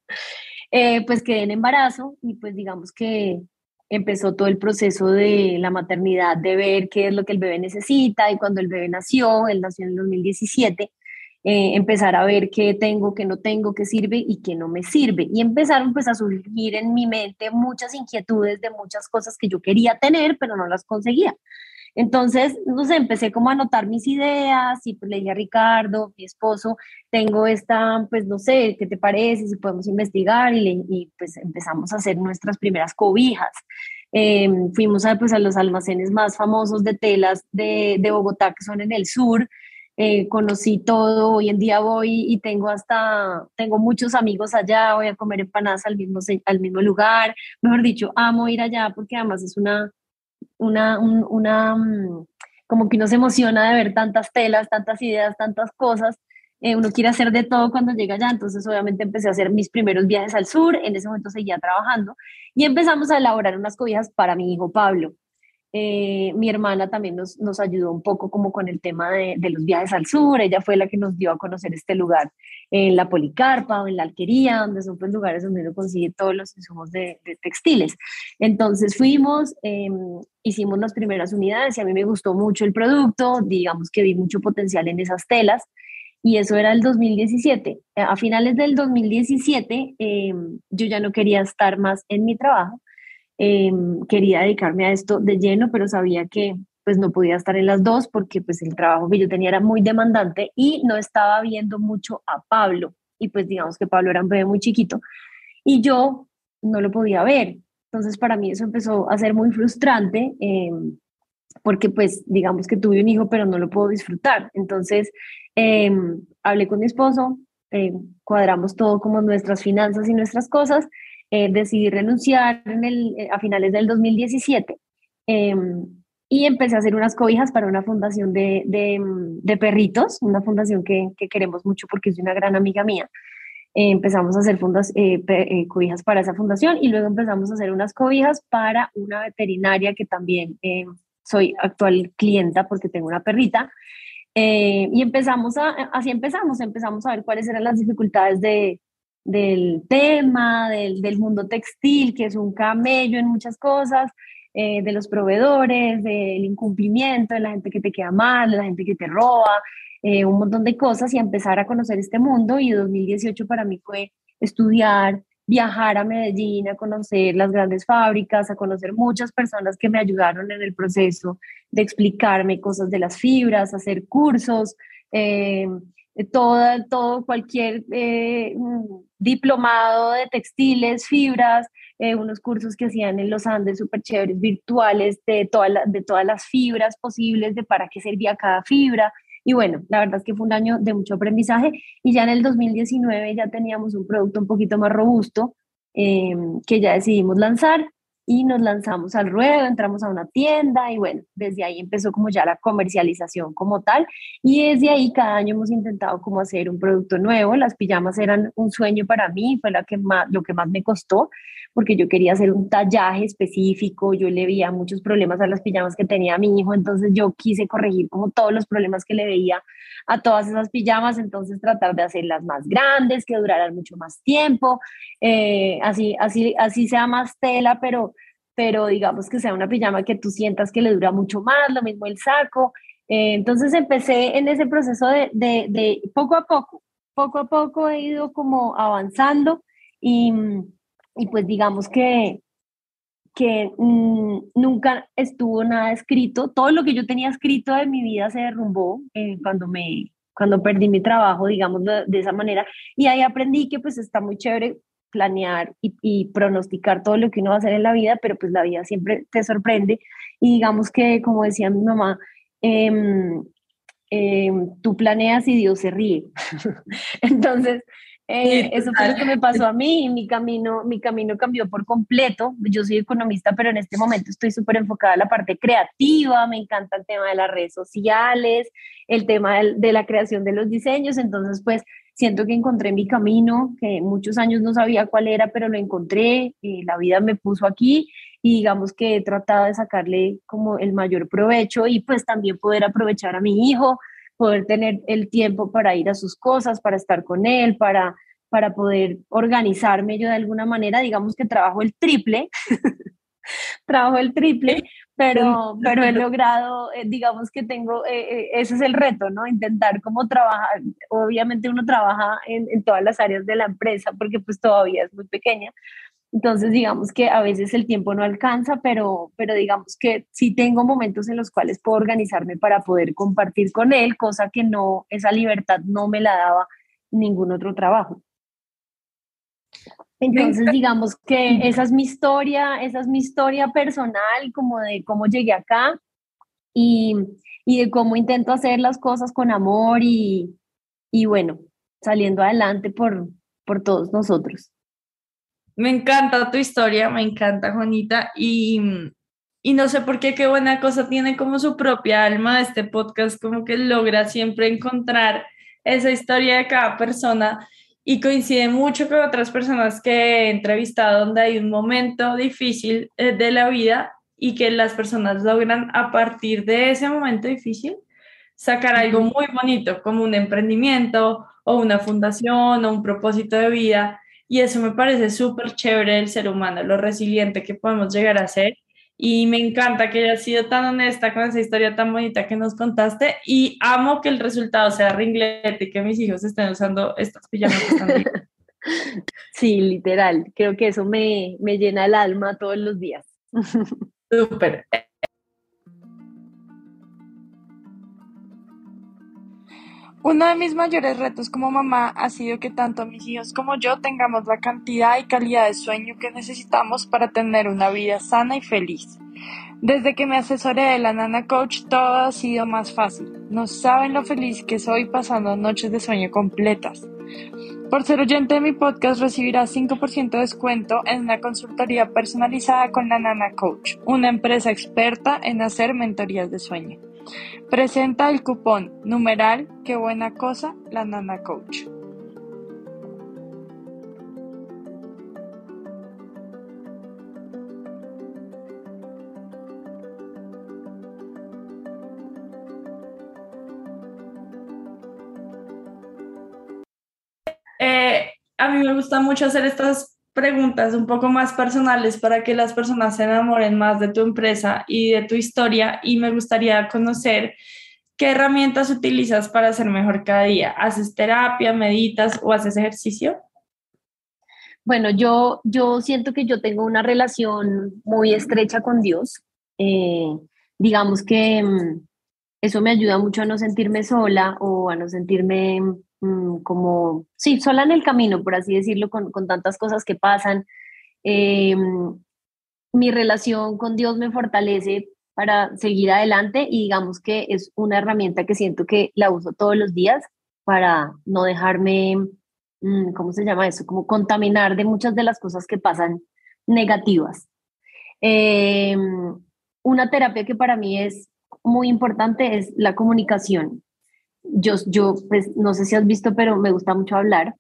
Eh, pues quedé en embarazo y pues digamos que empezó todo el proceso de la maternidad, de ver qué es lo que el bebé necesita y cuando el bebé nació, él nació en el dos mil diecisiete, eh, empezar a ver qué tengo, qué no tengo, qué sirve y qué no me sirve. Y empezaron pues a surgir en mi mente muchas inquietudes de muchas cosas que yo quería tener, pero no las conseguía. Entonces, no sé, empecé como a anotar mis ideas y pues le dije a Ricardo, mi esposo, tengo esta, pues no sé, ¿qué te parece? Si podemos investigar y, le- y pues empezamos a hacer nuestras primeras cobijas. Eh, fuimos a, pues, a los almacenes más famosos de telas de, de Bogotá, que son en el sur. Eh, conocí todo, hoy en día voy y tengo hasta, tengo muchos amigos allá, voy a comer empanadas al mismo, se- al mismo lugar. Mejor dicho, amo ir allá porque además es una una, un- una, mm, como que uno se emociona de ver tantas telas, tantas ideas, tantas cosas. Eh, uno quiere hacer de todo cuando llega allá, entonces obviamente empecé a hacer mis primeros viajes al sur, en ese momento seguía trabajando y empezamos a elaborar unas cobijas para mi hijo Pablo. Eh, mi hermana también nos, nos ayudó un poco como con el tema de, de los viajes al sur, ella fue la que nos dio a conocer este lugar en la Policarpa o en la Alquería, donde son pues lugares donde uno consigue todos los insumos de, de textiles. Entonces fuimos, eh, hicimos las primeras unidades y a mí me gustó mucho el producto, digamos que vi mucho potencial en esas telas y eso era el dos mil diecisiete. A finales del dos mil diecisiete eh, yo ya no quería estar más en mi trabajo, eh, quería dedicarme a esto de lleno, pero sabía que pues no podía estar en las dos porque pues el trabajo que yo tenía era muy demandante y no estaba viendo mucho a Pablo y pues digamos que Pablo era un bebé muy chiquito y yo no lo podía ver. Entonces para mí eso empezó a ser muy frustrante, eh, porque pues digamos que tuve un hijo pero no lo puedo disfrutar. Entonces eh, hablé con mi esposo, eh, cuadramos todo como nuestras finanzas y nuestras cosas, eh, decidí renunciar en el, eh, a finales del dos mil diecisiete, eh, y empecé a hacer unas cobijas para una fundación de, de, de perritos, una fundación que, que queremos mucho porque es de una gran amiga mía. Eh, empezamos a hacer fundas, eh, pe- eh, cobijas para esa fundación y luego empezamos a hacer unas cobijas para una veterinaria que también eh, soy actual clienta porque tengo una perrita. Eh, y empezamos a, así empezamos, empezamos a ver cuáles eran las dificultades de, del tema, del, del mundo textil, que es un camello en muchas cosas, eh, de los proveedores, del incumplimiento, de la gente que te queda mal, de la gente que te roba, eh, un montón de cosas y a empezar a conocer este mundo. Y dos mil dieciocho para mí fue estudiar, viajar a Medellín, a conocer las grandes fábricas, a conocer muchas personas que me ayudaron en el proceso de explicarme cosas de las fibras, hacer cursos, eh, todo, todo, cualquier eh, mm, diplomado de textiles, fibras, eh, unos cursos que hacían en los Andes súper chéveres, virtuales, de, toda la, de todas las fibras posibles, de para qué servía cada fibra. Y bueno, la verdad es que fue un año de mucho aprendizaje y ya en el dos mil diecinueve ya teníamos un producto un poquito más robusto, eh, que ya decidimos lanzar y nos lanzamos al ruedo, entramos a una tienda y bueno, desde ahí empezó como ya la comercialización como tal y desde ahí cada año hemos intentado como hacer un producto nuevo. Las pijamas eran un sueño para mí, fue la que más, lo que más me costó porque yo quería hacer un tallaje específico, yo le veía muchos problemas a las pijamas que tenía mi hijo, entonces yo quise corregir como todos los problemas que le veía a todas esas pijamas, entonces tratar de hacerlas más grandes, que duraran mucho más tiempo, eh, así, así, así sea más tela, pero, pero digamos que sea una pijama que tú sientas que le dura mucho más, lo mismo el saco. Eh, entonces empecé en ese proceso de, de, de poco a poco, poco a poco he ido como avanzando y, y pues digamos que, que mmm, nunca estuvo nada escrito. Todo lo que yo tenía escrito de mi vida se derrumbó eh, cuando me, cuando perdí mi trabajo, digamos de, de esa manera. Y ahí aprendí que pues está muy chévere planear y, y pronosticar todo lo que uno va a hacer en la vida, pero pues la vida siempre te sorprende. Y digamos que, como decía mi mamá, eh, eh, tú planeas y Dios se ríe. Entonces, eh, Sí, eso fue lo total. que me pasó a mí y mi camino, mi camino cambió por completo. Yo soy economista, pero en este momento estoy súper enfocada en la parte creativa, me encanta el tema de las redes sociales, el tema del- de la creación de los diseños, entonces pues siento que encontré mi camino, que muchos años no sabía cuál era, pero lo encontré, y la vida me puso aquí y digamos que he tratado de sacarle como el mayor provecho y pues también poder aprovechar a mi hijo, poder tener el tiempo para ir a sus cosas, para estar con él, para, para poder organizarme yo de alguna manera, digamos que trabajo el triple, trabajo el triple, pero, pero he logrado, eh, digamos que tengo, eh, eh, ese es el reto, ¿no? Intentar cómo trabajar, obviamente uno trabaja en, en todas las áreas de la empresa porque pues todavía es muy pequeña, entonces, digamos que a veces el tiempo no alcanza, pero, pero digamos que sí tengo momentos en los cuales puedo organizarme para poder compartir con él, cosa que no, esa libertad no me la daba ningún otro trabajo. Me Entonces, encanta. digamos que esa es mi historia, esa es mi historia personal, como de cómo llegué acá y, y de cómo intento hacer las cosas con amor y, y bueno, saliendo adelante por, por todos nosotros. Me encanta tu historia, me encanta, Juanita, y, y no sé por qué, qué buena cosa tiene como su propia alma este podcast, como que logra siempre encontrar esa historia de cada persona y coincide mucho con otras personas que he entrevistado donde hay un momento difícil eh, de la vida y que las personas logran a partir de ese momento difícil sacar algo Ujú. muy bonito, como un emprendimiento o una fundación o un propósito de vida. Y eso me parece súper chévere del ser humano, lo resiliente que podemos llegar a ser. Y me encanta que hayas sido tan honesta con esa historia tan bonita que nos contaste. Y amo que el resultado sea ringlete y que mis hijos estén usando estas pijamas tan lindas. Sí, literal. Creo que eso me, me llena el alma todos los días. Súper. Uno de mis mayores retos como mamá ha sido que tanto mis hijos como yo tengamos la cantidad y calidad de sueño que necesitamos para tener una vida sana y feliz. Desde que me asesoré de la Nana Coach, todo ha sido más fácil. No saben lo feliz que soy pasando noches de sueño completas. Por ser oyente de mi podcast recibirás cinco por ciento de descuento en una consultoría personalizada con la Nana Coach, una empresa experta en hacer mentorías de sueño. Presenta el cupón numeral qué buena cosa la Nana Coach. Eh, a mí me gusta mucho hacer estas preguntas un poco más personales para que las personas se enamoren más de tu empresa y de tu historia y me gustaría conocer qué herramientas utilizas para ser mejor cada día. ¿Haces terapia, meditas o haces ejercicio? Bueno, yo, yo siento que yo tengo una relación muy estrecha con Dios. Eh, digamos que mm, eso me ayuda mucho a no sentirme sola o a no sentirme mm, como, sí, sola en el camino, por así decirlo, con, con tantas cosas que pasan. Eh, Mi relación con Dios me fortalece para seguir adelante y digamos que es una herramienta que siento que la uso todos los días para no dejarme, mm, ¿cómo se llama eso? Como contaminar de muchas de las cosas que pasan negativas. Eh, una terapia que para mí es muy importante es la comunicación. Yo, yo, pues no sé si has visto, pero me gusta mucho hablar.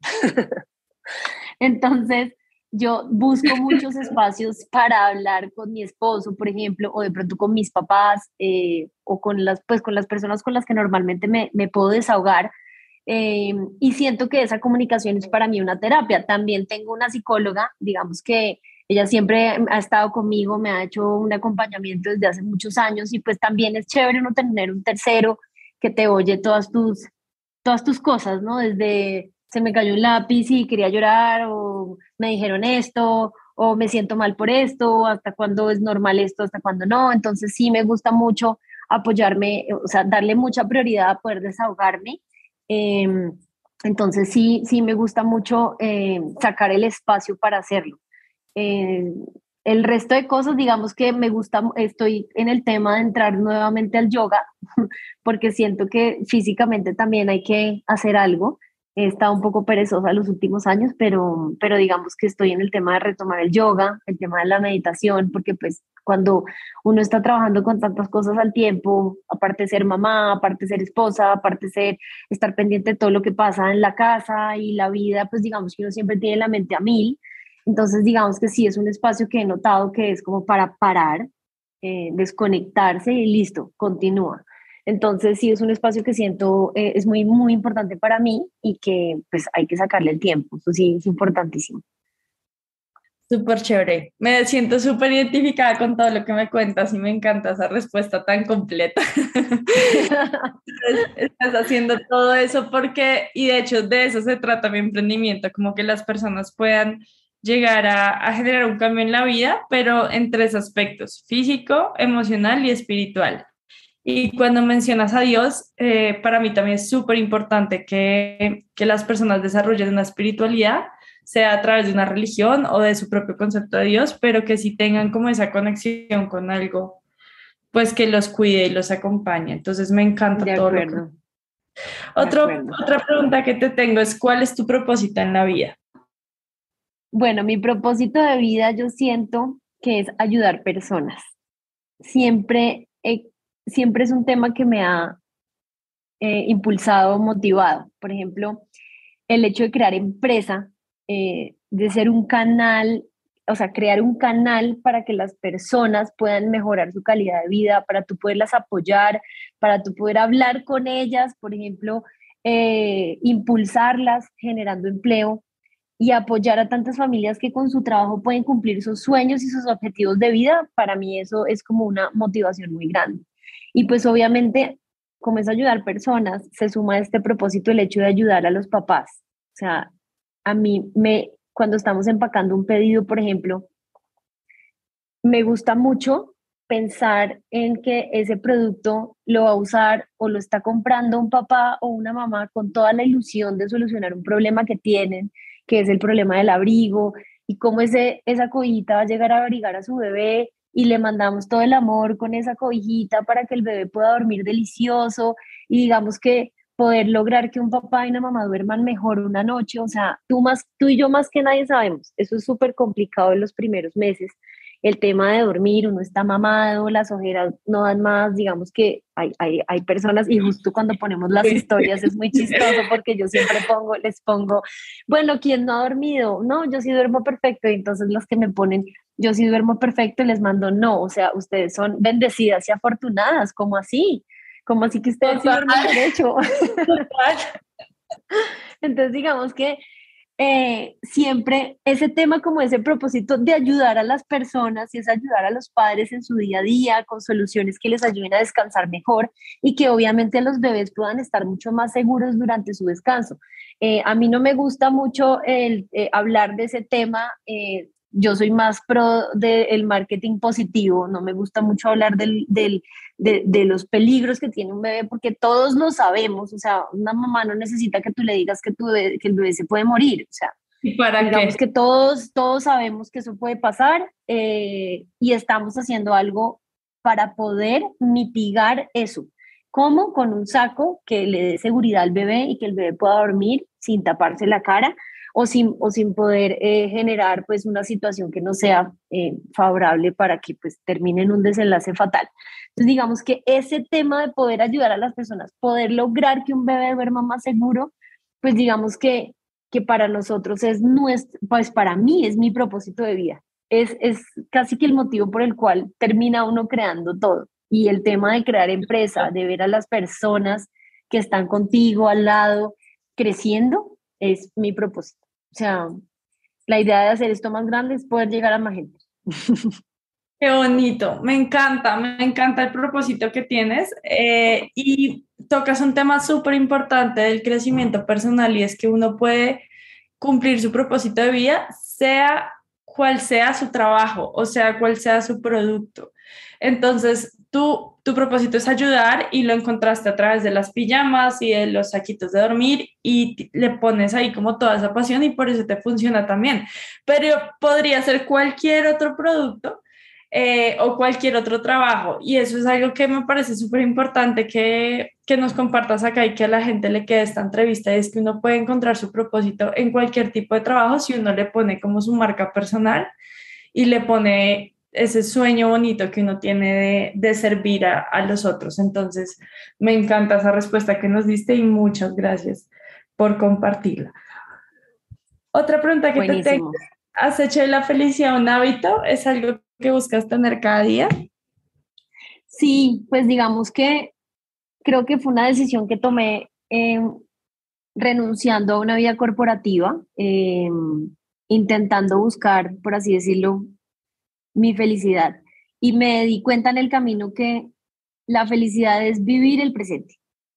Entonces, yo busco muchos espacios para hablar con mi esposo, por ejemplo, o de pronto con mis papás, eh, o con las, pues, con las personas con las que normalmente me, me puedo desahogar. Eh, y siento que esa comunicación es para mí una terapia. También tengo una psicóloga, digamos que ella siempre ha estado conmigo, me ha hecho un acompañamiento desde hace muchos años y pues también es chévere no tener un tercero que te oye todas tus, todas tus cosas, ¿no? Desde se me cayó un lápiz y quería llorar, o me dijeron esto, o me siento mal por esto, hasta cuándo es normal esto, hasta cuándo no. Entonces sí me gusta mucho apoyarme, o sea, darle mucha prioridad a poder desahogarme. Eh, entonces sí, sí me gusta mucho eh, sacar el espacio para hacerlo. Eh, el resto de cosas, digamos que me gusta, estoy en el tema de entrar nuevamente al yoga, porque siento que físicamente también hay que hacer algo. He estado un poco perezosa los últimos años, pero, pero digamos que estoy en el tema de retomar el yoga, el tema de la meditación, porque pues cuando uno está trabajando con tantas cosas al tiempo, aparte de ser mamá, aparte de ser esposa, aparte de ser, estar pendiente de todo lo que pasa en la casa y la vida, pues digamos que uno siempre tiene la mente a mil. Entonces, digamos que sí es un espacio que he notado que es como para parar, eh, desconectarse y listo, continúa. Entonces, sí es un espacio que siento eh, es muy, muy importante para mí y que pues hay que sacarle el tiempo. Eso sí es importantísimo. Súper chévere. Me siento súper identificada con todo lo que me cuentas y me encanta esa respuesta tan completa. Estás haciendo todo eso porque, y de hecho de eso se trata mi emprendimiento, como que las personas puedan llegar a, a generar un cambio en la vida, pero en tres aspectos: físico, emocional y espiritual. Y cuando mencionas a Dios, eh, para mí también es súper importante que, que las personas desarrollen una espiritualidad, sea a través de una religión o de su propio concepto de Dios, pero que sí tengan como esa conexión con algo, pues que los cuide y los acompañe. Entonces me encanta De todo lo que... acuerdo, de Otro, acuerdo. otra pregunta que te tengo es, ¿cuál es tu propósito en la vida? Bueno, mi propósito de vida yo siento que es ayudar personas. Siempre, eh, siempre es un tema que me ha eh, impulsado, motivado. Por ejemplo, el hecho de crear empresa, eh, de ser un canal, o sea, crear un canal para que las personas puedan mejorar su calidad de vida, para tú poderlas apoyar, para tú poder hablar con ellas, por ejemplo, eh, impulsarlas generando empleo y apoyar a tantas familias que con su trabajo pueden cumplir sus sueños y sus objetivos de vida. Para mí eso es como una motivación muy grande. Y pues obviamente, como es ayudar personas, se suma a este propósito el hecho de ayudar a los papás. O sea, a mí me, cuando estamos empacando un pedido, por ejemplo, me gusta mucho pensar en que ese producto lo va a usar o lo está comprando un papá o una mamá con toda la ilusión de solucionar un problema que tienen, que es el problema del abrigo, y cómo ese, esa cobijita va a llegar a abrigar a su bebé y le mandamos todo el amor con esa cobijita para que el bebé pueda dormir delicioso y digamos que poder lograr que un papá y una mamá duerman mejor una noche. O sea, tú, más, tú y yo más que nadie sabemos, eso es súper complicado en los primeros meses, el tema de dormir, uno está mamado, las ojeras no dan más, digamos que hay, hay, hay personas, y justo cuando ponemos las historias es muy chistoso porque yo siempre pongo, les pongo, bueno, ¿quién no ha dormido? No, yo sí duermo perfecto, y entonces los que me ponen, yo sí duermo perfecto, les mando, no, o sea, ustedes son bendecidas y afortunadas, ¿cómo así? ¿Cómo así que ustedes sí Total, duermen derecho? total. Entonces, digamos que eh, siempre ese tema como ese propósito de ayudar a las personas y es ayudar a los padres en su día a día con soluciones que les ayuden a descansar mejor y que obviamente los bebés puedan estar mucho más seguros durante su descanso. Eh, a mí no me gusta mucho el eh, hablar de ese tema. Eh, yo soy más pro del marketing positivo, no me gusta mucho hablar del, del, de, de los peligros que tiene un bebé, porque todos lo sabemos. O sea, una mamá no necesita que tú le digas que, tu bebé, que el bebé se puede morir. O sea, ¿Y para digamos qué? que todos, todos sabemos que eso puede pasar, eh, y estamos haciendo algo para poder mitigar eso. ¿Cómo? Con un saco que le dé seguridad al bebé y que el bebé pueda dormir sin taparse la cara o sin, o sin poder eh, generar pues una situación que no sea eh, favorable para que pues termine en un desenlace fatal. Entonces digamos que ese tema de poder ayudar a las personas, poder lograr que un bebé duerma más seguro, pues digamos que, que para nosotros es nuestro, pues para mí es mi propósito de vida. Es, es casi que el motivo por el cual termina uno creando todo. Y el tema de crear empresa, de ver a las personas que están contigo al lado creciendo, es mi propósito. O sea, la idea de hacer esto más grande es poder llegar a más gente. Qué bonito, me encanta, me encanta el propósito que tienes, eh, y tocas un tema súper importante del crecimiento personal, y es que uno puede cumplir su propósito de vida, sea cual sea su trabajo, o sea cual sea su producto. Entonces, tú, tu propósito es ayudar y lo encontraste a través de las pijamas y de los saquitos de dormir y t- le pones ahí como toda esa pasión y por eso te funciona también. Pero podría ser cualquier otro producto eh, o cualquier otro trabajo y eso es algo que me parece súper importante que, que nos compartas acá y que a la gente le quede esta entrevista, es que uno puede encontrar su propósito en cualquier tipo de trabajo si uno le pone como su marca personal y le pone ese sueño bonito que uno tiene de, de servir a, a los otros. Entonces, me encanta esa respuesta que nos diste y muchas gracias por compartirla. Otra pregunta que te tengo, Buenísimo. ¿has hecho de la felicidad un hábito? ¿Es algo que buscas tener cada día? Sí, pues digamos que creo que fue una decisión que tomé eh, renunciando a una vida corporativa, eh, intentando buscar, por así decirlo, mi felicidad. Y me di cuenta en el camino que la felicidad es vivir el presente,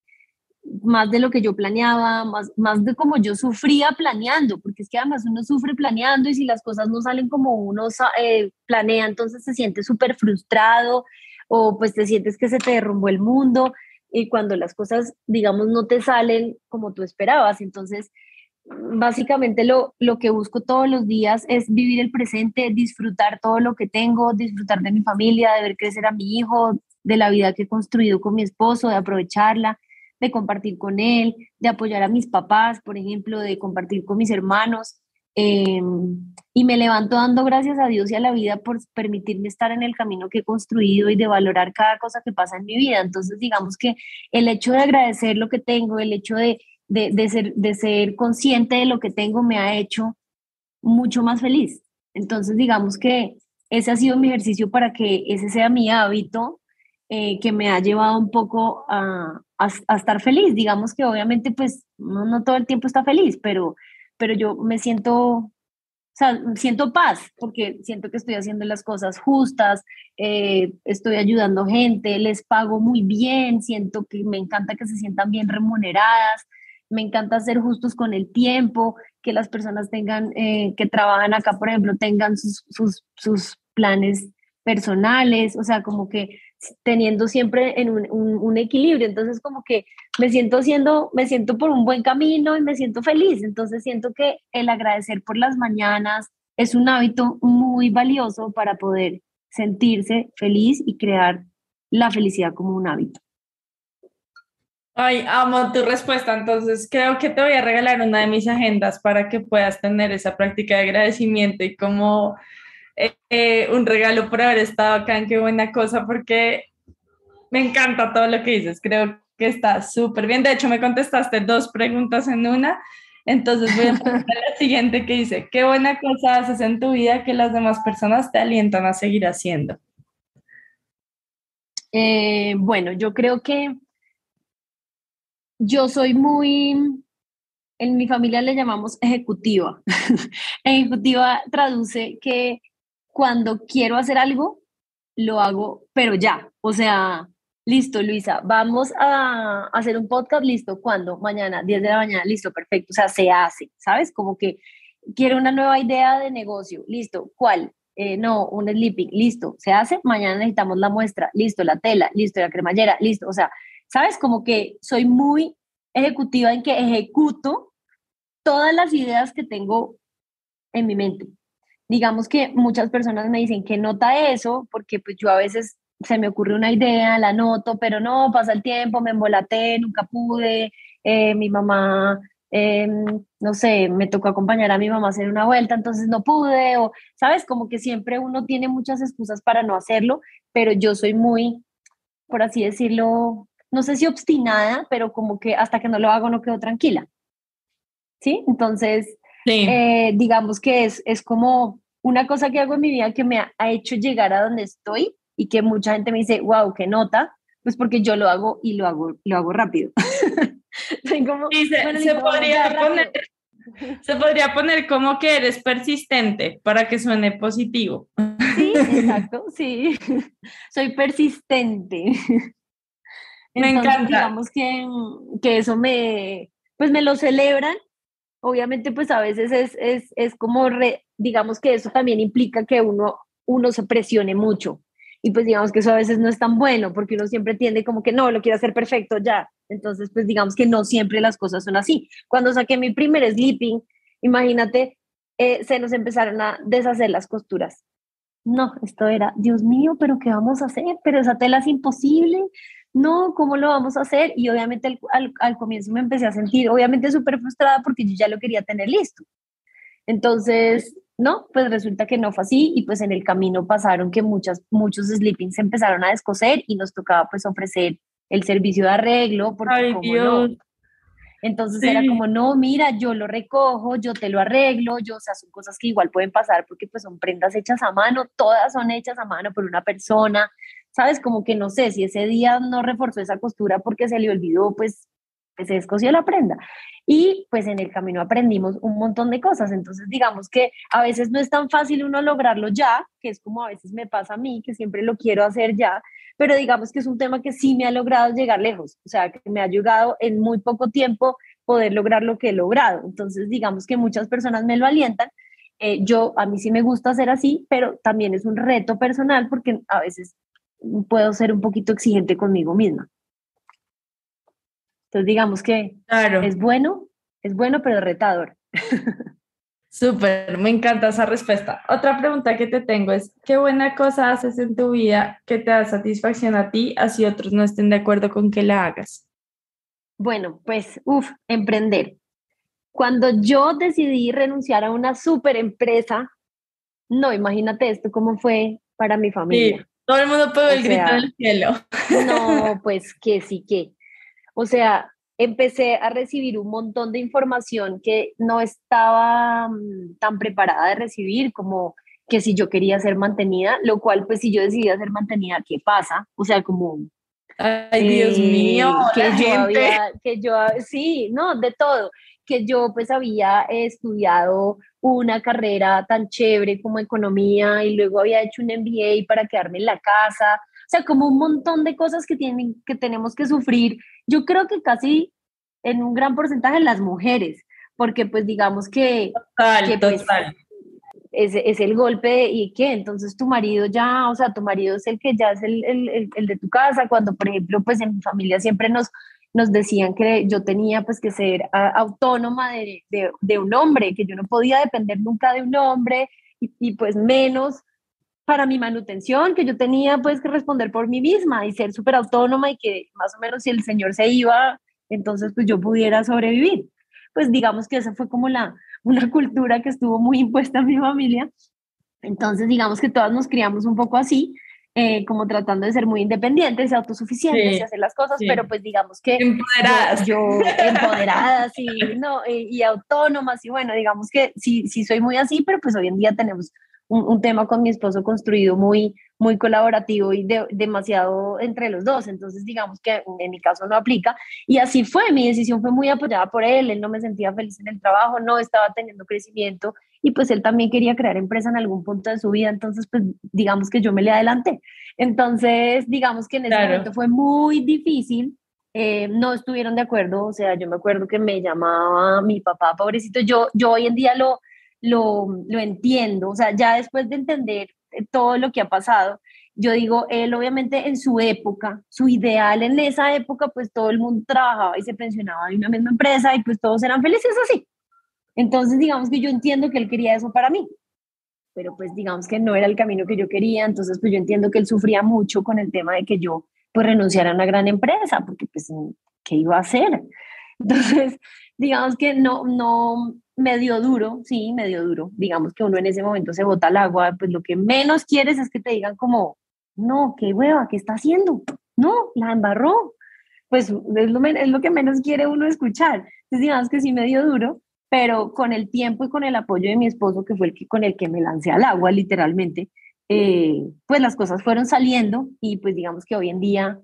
más de lo que yo planeaba, más, más de como yo sufría planeando, porque es que además uno sufre planeando y si las cosas no salen como uno eh, planea, entonces se siente súper frustrado o pues te sientes que se te derrumbó el mundo y cuando las cosas, digamos, no te salen como tú esperabas. Entonces, básicamente lo, lo que busco todos los días es vivir el presente, disfrutar todo lo que tengo, disfrutar de mi familia, de ver crecer a mi hijo, de la vida que he construido con mi esposo, de aprovecharla, de compartir con él, de apoyar a mis papás, por ejemplo, de compartir con mis hermanos. Eh, y me levanto dando gracias a Dios y a la vida por permitirme estar en el camino que he construido y de valorar cada cosa que pasa en mi vida. Entonces, digamos que el hecho de agradecer lo que tengo, el hecho de de, de, ser, de ser consciente de lo que tengo me ha hecho mucho más feliz. Entonces, digamos que ese ha sido mi ejercicio para que ese sea mi hábito, eh, que me ha llevado un poco a, a, a, estar feliz. Digamos que obviamente, pues, no, no todo el tiempo está feliz, pero, pero yo me siento, o sea, siento paz, porque siento que estoy haciendo las cosas justas, eh, estoy ayudando gente, les pago muy bien, siento que me encanta que se sientan bien remuneradas, me encanta ser justos con el tiempo, que las personas tengan, eh, que trabajan acá, por ejemplo, tengan sus, sus, sus planes personales, o sea, como que teniendo siempre en un, un, un equilibrio. Entonces, como que me siento haciendo, me siento por un buen camino y me siento feliz. Entonces, siento que el agradecer por las mañanas es un hábito muy valioso para poder sentirse feliz y crear la felicidad como un hábito. Ay, amo tu respuesta, entonces creo que te voy a regalar una de mis agendas para que puedas tener esa práctica de agradecimiento y como eh, eh, un regalo por haber estado acá en Qué Buena Cosa, porque me encanta todo lo que dices, creo que está súper bien, de hecho me contestaste dos preguntas en una, entonces voy a pasar a la siguiente que dice, ¿qué buena cosa haces en tu vida que las demás personas te alientan a seguir haciendo? Eh, bueno, yo creo que yo soy muy, en mi familia le llamamos ejecutiva. Ejecutiva traduce que cuando quiero hacer algo, lo hago, pero ya. O sea, listo, Luisa, vamos a hacer un podcast, listo. ¿Cuándo? Mañana, diez de la mañana, listo, perfecto. O sea, se hace, ¿sabes? Como que quiero una nueva idea de negocio, listo. ¿Cuál? Eh, no, un sleeping, listo. Se hace, mañana necesitamos la muestra, listo, la tela, listo, la cremallera, listo. O sea, ¿sabes? Como que soy muy ejecutiva en que ejecuto todas las ideas que tengo en mi mente. Digamos que muchas personas me dicen que nota eso, porque pues yo a veces se me ocurre una idea, la noto, pero no, pasa el tiempo, me embolaté, nunca pude, eh, mi mamá, eh, no sé, me tocó acompañar a mi mamá a hacer una vuelta, entonces no pude, o, ¿sabes? Como que siempre uno tiene muchas excusas para no hacerlo, pero yo soy muy, por así decirlo, no sé si obstinada, pero como que hasta que no lo hago no quedo tranquila, ¿sí? Entonces, Sí. eh, digamos que es, es como una cosa que hago en mi vida que me ha, ha hecho llegar a donde estoy y que mucha gente me dice, wow, qué nota, pues porque yo lo hago y lo hago, lo hago rápido. Soy como, Sí, se, bueno, se listo, vamos podría ya poner, rápido. se podría poner como que eres persistente para que suene positivo. Sí, exacto, sí. Soy persistente. Me Entonces, encanta. digamos que, que eso me, pues me lo celebran. Obviamente, pues a veces es, es, es como, re, digamos que eso también implica que uno, uno se presione mucho Y pues digamos que eso a veces no es tan bueno porque uno siempre tiende como que no, lo quiero hacer perfecto ya. Entonces pues digamos que no siempre las cosas son así. Cuando saqué mi primer sleeping, imagínate, eh, se nos empezaron a deshacer las costuras. No, esto era, Dios mío, pero ¿qué vamos a hacer? Pero esa tela es imposible. No, ¿cómo lo vamos a hacer? Y obviamente al, al, al comienzo me empecé a sentir, obviamente súper frustrada porque yo ya lo quería tener listo. Entonces, no, pues resulta que no fue así y pues en el camino pasaron que muchas, muchos sleepings se empezaron a descoser y nos tocaba pues ofrecer el servicio de arreglo porque Ay, cómo Dios. no. Entonces era Sí. como, no, mira, yo lo recojo, yo te lo arreglo, yo, o sea, son cosas que igual pueden pasar porque pues son prendas hechas a mano, todas son hechas a mano por una persona, ¿sabes? Como que no sé, si ese día no reforzó esa costura porque se le olvidó, pues, pues se descosió la prenda. Y pues en el camino aprendimos un montón de cosas, entonces digamos que a veces no es tan fácil uno lograrlo ya, que es como a veces me pasa a mí, que siempre lo quiero hacer ya, pero digamos que es un tema que sí me ha logrado llegar lejos, o sea, que me ha llegado en muy poco tiempo poder lograr lo que he logrado. Entonces, digamos que muchas personas me lo alientan. Eh, yo, a mí sí me gusta hacer así, pero también es un reto personal porque a veces puedo ser un poquito exigente conmigo misma. Entonces, digamos que Claro, es bueno, es bueno, pero retador. súper, me encanta esa respuesta. Otra pregunta que te tengo es, ¿qué buena cosa haces en tu vida que te da satisfacción a ti, así otros no estén de acuerdo con que la hagas? Bueno, pues, uff, emprender. Cuando yo decidí renunciar a una super empresa, no, imagínate esto cómo fue para mi Sí, familia. todo el mundo pegó O el grito en sea, el cielo. no, pues que sí que. O sea, empecé a recibir un montón de información que no estaba mm, tan preparada de recibir, como que si yo quería ser mantenida, lo cual pues si yo decidía ser mantenida, ¿qué pasa? O sea, como Ay, Dios mío, eh, la que yo gente. había, que yo, sí, no, de todo, que yo pues había estudiado una carrera tan chévere como economía y luego había hecho un M B A para quedarme en la casa, o sea, como un montón de cosas que tienen, que tenemos que sufrir. Yo creo que casi en un gran porcentaje las mujeres, porque pues digamos que, que Total, pues total. es, es el golpe y qué, entonces tu marido ya, o sea, tu marido es el que ya es el, el, el, el de tu casa, cuando por ejemplo, pues en mi familia siempre nos, nos decían que yo tenía pues que ser a, autónoma de, de, de, un hombre, que yo no podía depender nunca de un hombre y, y pues menos para mi manutención, que yo tenía pues que responder por mí misma y ser súper autónoma y que más o menos si el señor se iba, entonces pues yo pudiera sobrevivir. Pues digamos que esa fue como la, una cultura que estuvo muy impuesta en mi familia. Entonces digamos que todas nos criamos un poco así, eh, como tratando de ser muy independientes, autosuficientes y Sí, hacer las cosas, pero sí. pues digamos que yo, Empoderadas. yo empoderadas y, no, y, y autónomas y bueno, digamos que sí, sí soy muy así, pero pues hoy en día tenemos un, un tema con mi esposo construido muy, muy colaborativo y de, demasiado entre los dos, entonces digamos que en mi caso no aplica y así fue, mi decisión fue muy apoyada por él, él no me sentía feliz en el trabajo, no estaba teniendo crecimiento y pues él también quería crear empresa en algún punto de su vida, entonces pues digamos que yo me le adelanté. Entonces digamos que en ese Claro. momento fue muy difícil, eh, no estuvieron de acuerdo, o sea, yo me acuerdo que me llamaba mi papá, pobrecito, yo, yo hoy en día lo, lo, lo entiendo, o sea, ya después de entender todo lo que ha pasado, yo digo, él obviamente en su época, su ideal en esa época, pues todo el mundo trabajaba y se pensionaba de una misma empresa y pues todos eran felices así. Entonces, digamos que yo entiendo que él quería eso para mí, pero pues digamos que no era el camino que yo quería, entonces pues yo entiendo que él sufría mucho con el tema de que yo pues renunciara a una gran empresa, porque pues, ¿qué iba a hacer? Entonces, digamos que no, no, me dio duro, sí, me dio duro, digamos que uno en ese momento se bota al agua, pues lo que menos quieres es que te digan como, no, qué hueva, ¿qué está haciendo? No, la embarró, pues es lo, es lo que menos quiere uno escuchar. Entonces, digamos que sí me dio duro, pero con el tiempo y con el apoyo de mi esposo, que fue el que con el que me lancé al agua, literalmente, eh, pues las cosas fueron saliendo y pues digamos que hoy en día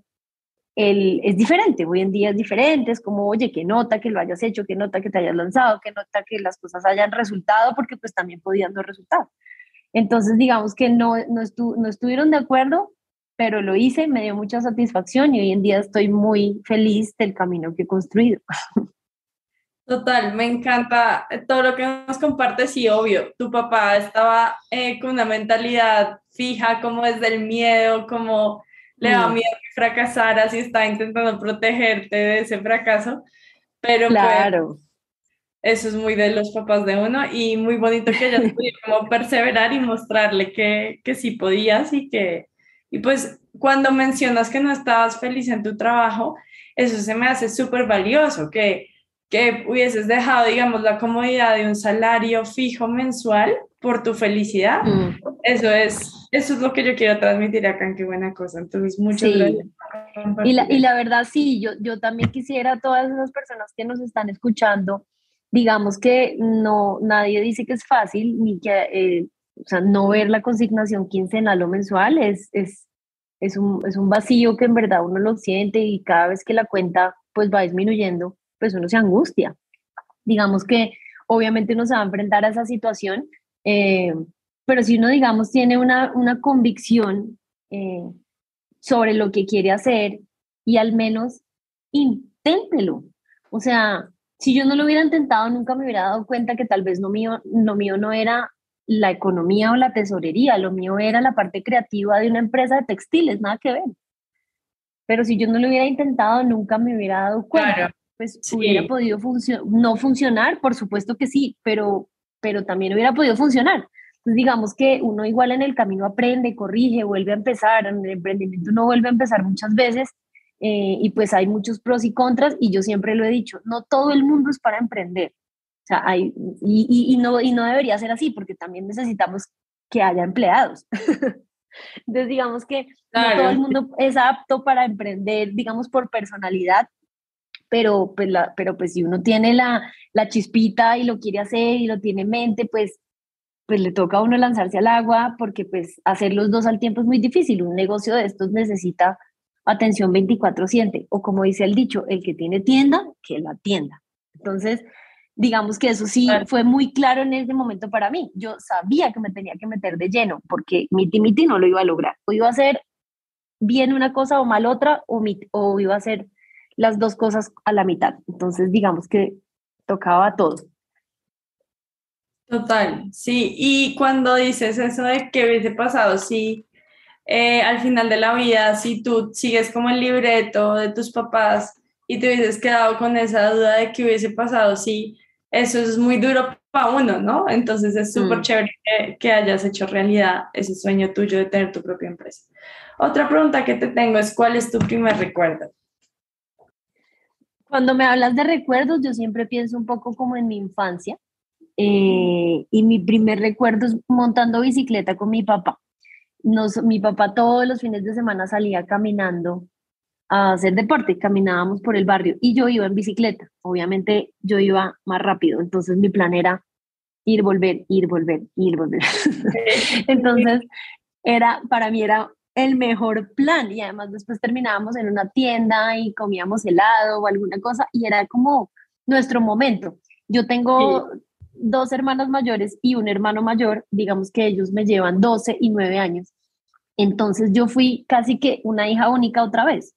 él es diferente, hoy en día es diferente, es como, oye, qué nota que lo hayas hecho, qué nota que te hayas lanzado, qué nota que las cosas hayan resultado, porque pues también podían no resultar. Entonces, digamos que no, no, estu no estuvieron de acuerdo, pero lo hice, me dio mucha satisfacción y hoy en día estoy muy feliz del camino que he construido. Total, me encanta todo lo que nos compartes y obvio, tu papá estaba eh, con una mentalidad fija, como desde el miedo, como le da Mm, miedo que fracasaras y está intentando protegerte de ese fracaso, pero pues claro. eso es muy de los papás de uno y muy bonito que hayas podido como perseverar y mostrarle que, que sí podías y que, y pues cuando mencionas que no estabas feliz en tu trabajo, eso se me hace súper valioso, que, que hubieses dejado, digamos, la comodidad de un salario fijo mensual por tu felicidad. Mm, Eso es, eso es lo que yo quiero transmitir acá en Qué Buena Cosa. Entonces, muchas gracias sí. por Y la, compartir y eso. la verdad, sí, yo, yo también quisiera a todas esas personas que nos están escuchando, digamos que no, nadie dice que es fácil, ni que, eh, o sea, no ver la consignación quincenal o mensual es, es, es un, es un vacío que en verdad uno lo siente y cada vez que la cuenta pues va disminuyendo, pues uno se angustia. Digamos que obviamente uno se va a enfrentar a esa situación, eh, pero si uno, digamos, tiene una, una convicción, eh, sobre lo que quiere hacer y al menos inténtelo. O sea, si yo no lo hubiera intentado, nunca me hubiera dado cuenta que tal vez lo mío, lo mío no era la economía o la tesorería, lo mío era la parte creativa de una empresa de textiles, nada que ver. Pero si yo no lo hubiera intentado, nunca me hubiera dado Claro, cuenta. Pues hubiera sí, podido funcio- no funcionar, por supuesto que sí, pero, pero también hubiera podido funcionar. Entonces, digamos que uno igual en el camino aprende, corrige, vuelve a empezar. En el emprendimiento uno vuelve a empezar muchas veces, eh, y pues hay muchos pros y contras y yo siempre lo he dicho, no todo el mundo es para emprender. O sea, hay, y, y, y no, y no debería ser así porque también necesitamos que haya empleados. Entonces, digamos que no todo el claro. mundo es apto para emprender, digamos, por personalidad, pero pues, la, pero pues si uno tiene la, la chispita y lo quiere hacer y lo tiene en mente, pues, pues le toca a uno lanzarse al agua porque pues hacer los dos al tiempo es muy difícil. Un negocio de estos necesita atención veinticuatro siete o como dice el dicho, el que tiene tienda, que la atienda. Entonces, digamos que eso sí fue muy claro en ese momento para mí. Yo sabía que me tenía que meter de lleno porque miti miti no lo iba a lograr. O iba a hacer bien una cosa o mal otra, o, mi, o iba a hacer las dos cosas a la mitad. Entonces, digamos que tocaba todo. Total, sí. Y cuando dices eso de qué hubiese pasado, si eh, al final de la vida, si tú sigues como el libreto de tus papás y te hubieses quedado con esa duda de qué hubiese pasado, sí, eso es muy duro para uno, ¿no? Entonces es súper Mm. chévere que, que hayas hecho realidad ese sueño tuyo de tener tu propia empresa. Otra pregunta que te tengo es, ¿cuál es tu primer recuerdo? Cuando me hablas de recuerdos, yo siempre pienso un poco como en mi infancia. Eh, y mi primer recuerdo es montando bicicleta con mi papá. Nos, mi papá todos los fines de semana salía caminando a hacer deporte, caminábamos por el barrio y yo iba en bicicleta. Obviamente yo iba más rápido, entonces mi plan era ir, volver, ir, volver, ir, volver. Entonces, era, para mí era el mejor plan y además después terminábamos en una tienda y comíamos helado o alguna cosa y era como nuestro momento. Yo Sí. tengo dos hermanos mayores y un hermano mayor, digamos que ellos me llevan doce y nueve años. Entonces yo fui casi que una hija única otra vez.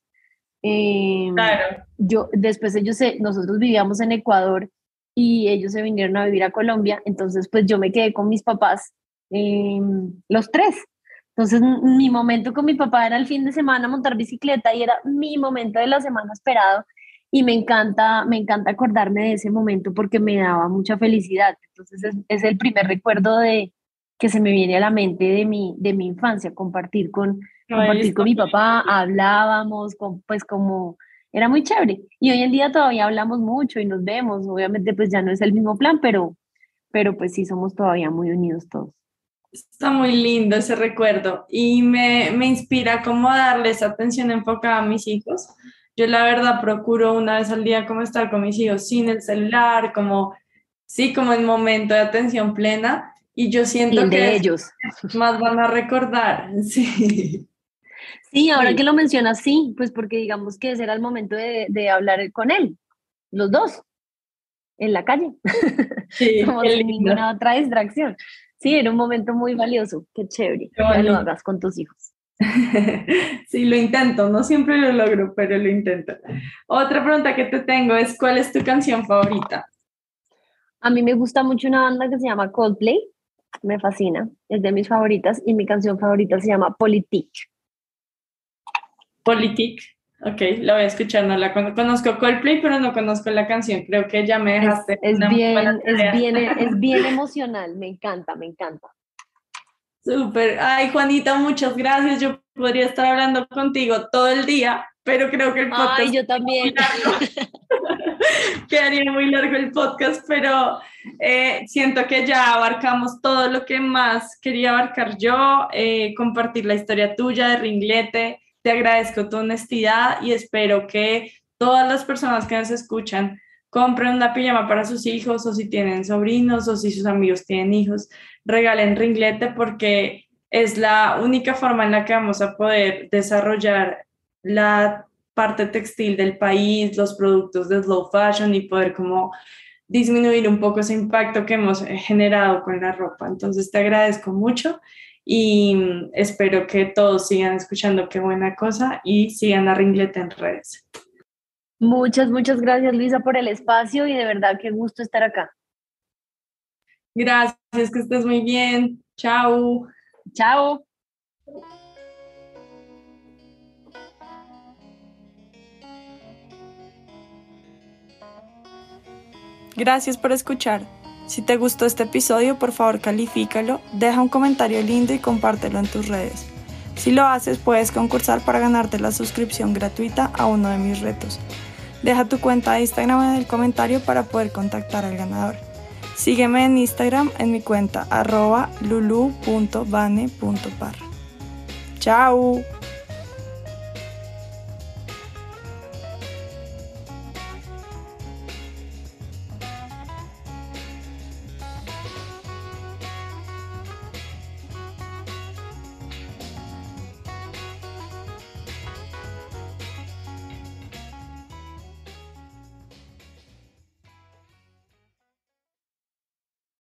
Eh, Claro. yo, después ellos, se, nosotros vivíamos en Ecuador y ellos se vinieron a vivir a Colombia, entonces pues yo me quedé con mis papás, eh, los tres. Entonces mi momento con mi papá era el fin de semana montar bicicleta y era mi momento de la semana esperado y me encanta, me encanta acordarme de ese momento porque me daba mucha felicidad. Entonces es, es el primer recuerdo de que se me viene a la mente de mi, de mi infancia, compartir con, Ay, compartir con está mi muy papá, lindo. hablábamos, con, pues como era muy chévere. Y hoy en día todavía hablamos mucho y nos vemos, obviamente pues ya no es el mismo plan, pero, pero pues sí somos todavía muy unidos todos. Está muy lindo ese recuerdo y me, me inspira como a darles atención enfocada a mis hijos. Yo la verdad procuro una vez al día como estar con mis hijos sin el celular, como sí, como en momento de atención plena y yo Y siento el que de es ellos. más van a recordar, sí, Sí, ahora sí, que lo mencionas, sí, pues porque digamos que ese era el momento de, de hablar con él, los dos, en la calle, sí, como qué sin lindo, ninguna otra distracción. Sí, era un momento muy valioso, qué chévere qué que lo bonito. hagas con tus hijos. Sí, lo intento, no siempre lo logro, pero lo intento. Otra pregunta que te tengo es, ¿cuál es tu canción favorita? A mí me gusta mucho una banda que se llama Coldplay, me fascina, es de mis favoritas y mi canción favorita se llama Politique. Politique, ok, la voy a escuchar, no la con- conozco Coldplay, pero no conozco la canción, creo que ya me Es, dejaste es una muy buena bien, es tarea. bien, es bien emocional, me encanta, me encanta. Súper, ay Juanita, muchas gracias, yo podría estar hablando contigo todo el día, pero creo que el podcast Ay, yo también. quedaría muy largo el podcast, pero eh, siento que ya abarcamos todo lo que más quería abarcar yo, eh, compartir la historia tuya de Ringlete. Te agradezco tu honestidad y espero que todas las personas que nos escuchan compren una pijama para sus hijos, o si tienen sobrinos o si sus amigos tienen hijos, regalen Ringlete, porque es la única forma en la que vamos a poder desarrollar la parte textil del país, los productos de slow fashion, y poder como disminuir un poco ese impacto que hemos generado con la ropa. Entonces te agradezco mucho y espero que todos sigan escuchando Qué Buena Cosa y sigan a Ringlete en redes. Muchas, muchas gracias, Luisa, por el espacio y de verdad qué gusto estar acá. Gracias, que estés muy bien. Chao. Chao. Gracias por escuchar. Si te gustó este episodio, por favor califícalo, deja un comentario lindo y compártelo en tus redes. Si lo haces, puedes concursar para ganarte la suscripción gratuita a uno de mis retos. Deja tu cuenta de Instagram en el comentario para poder contactar al ganador. Sígueme en Instagram en mi cuenta arroba lulu punto vane punto parra. ¡Chao!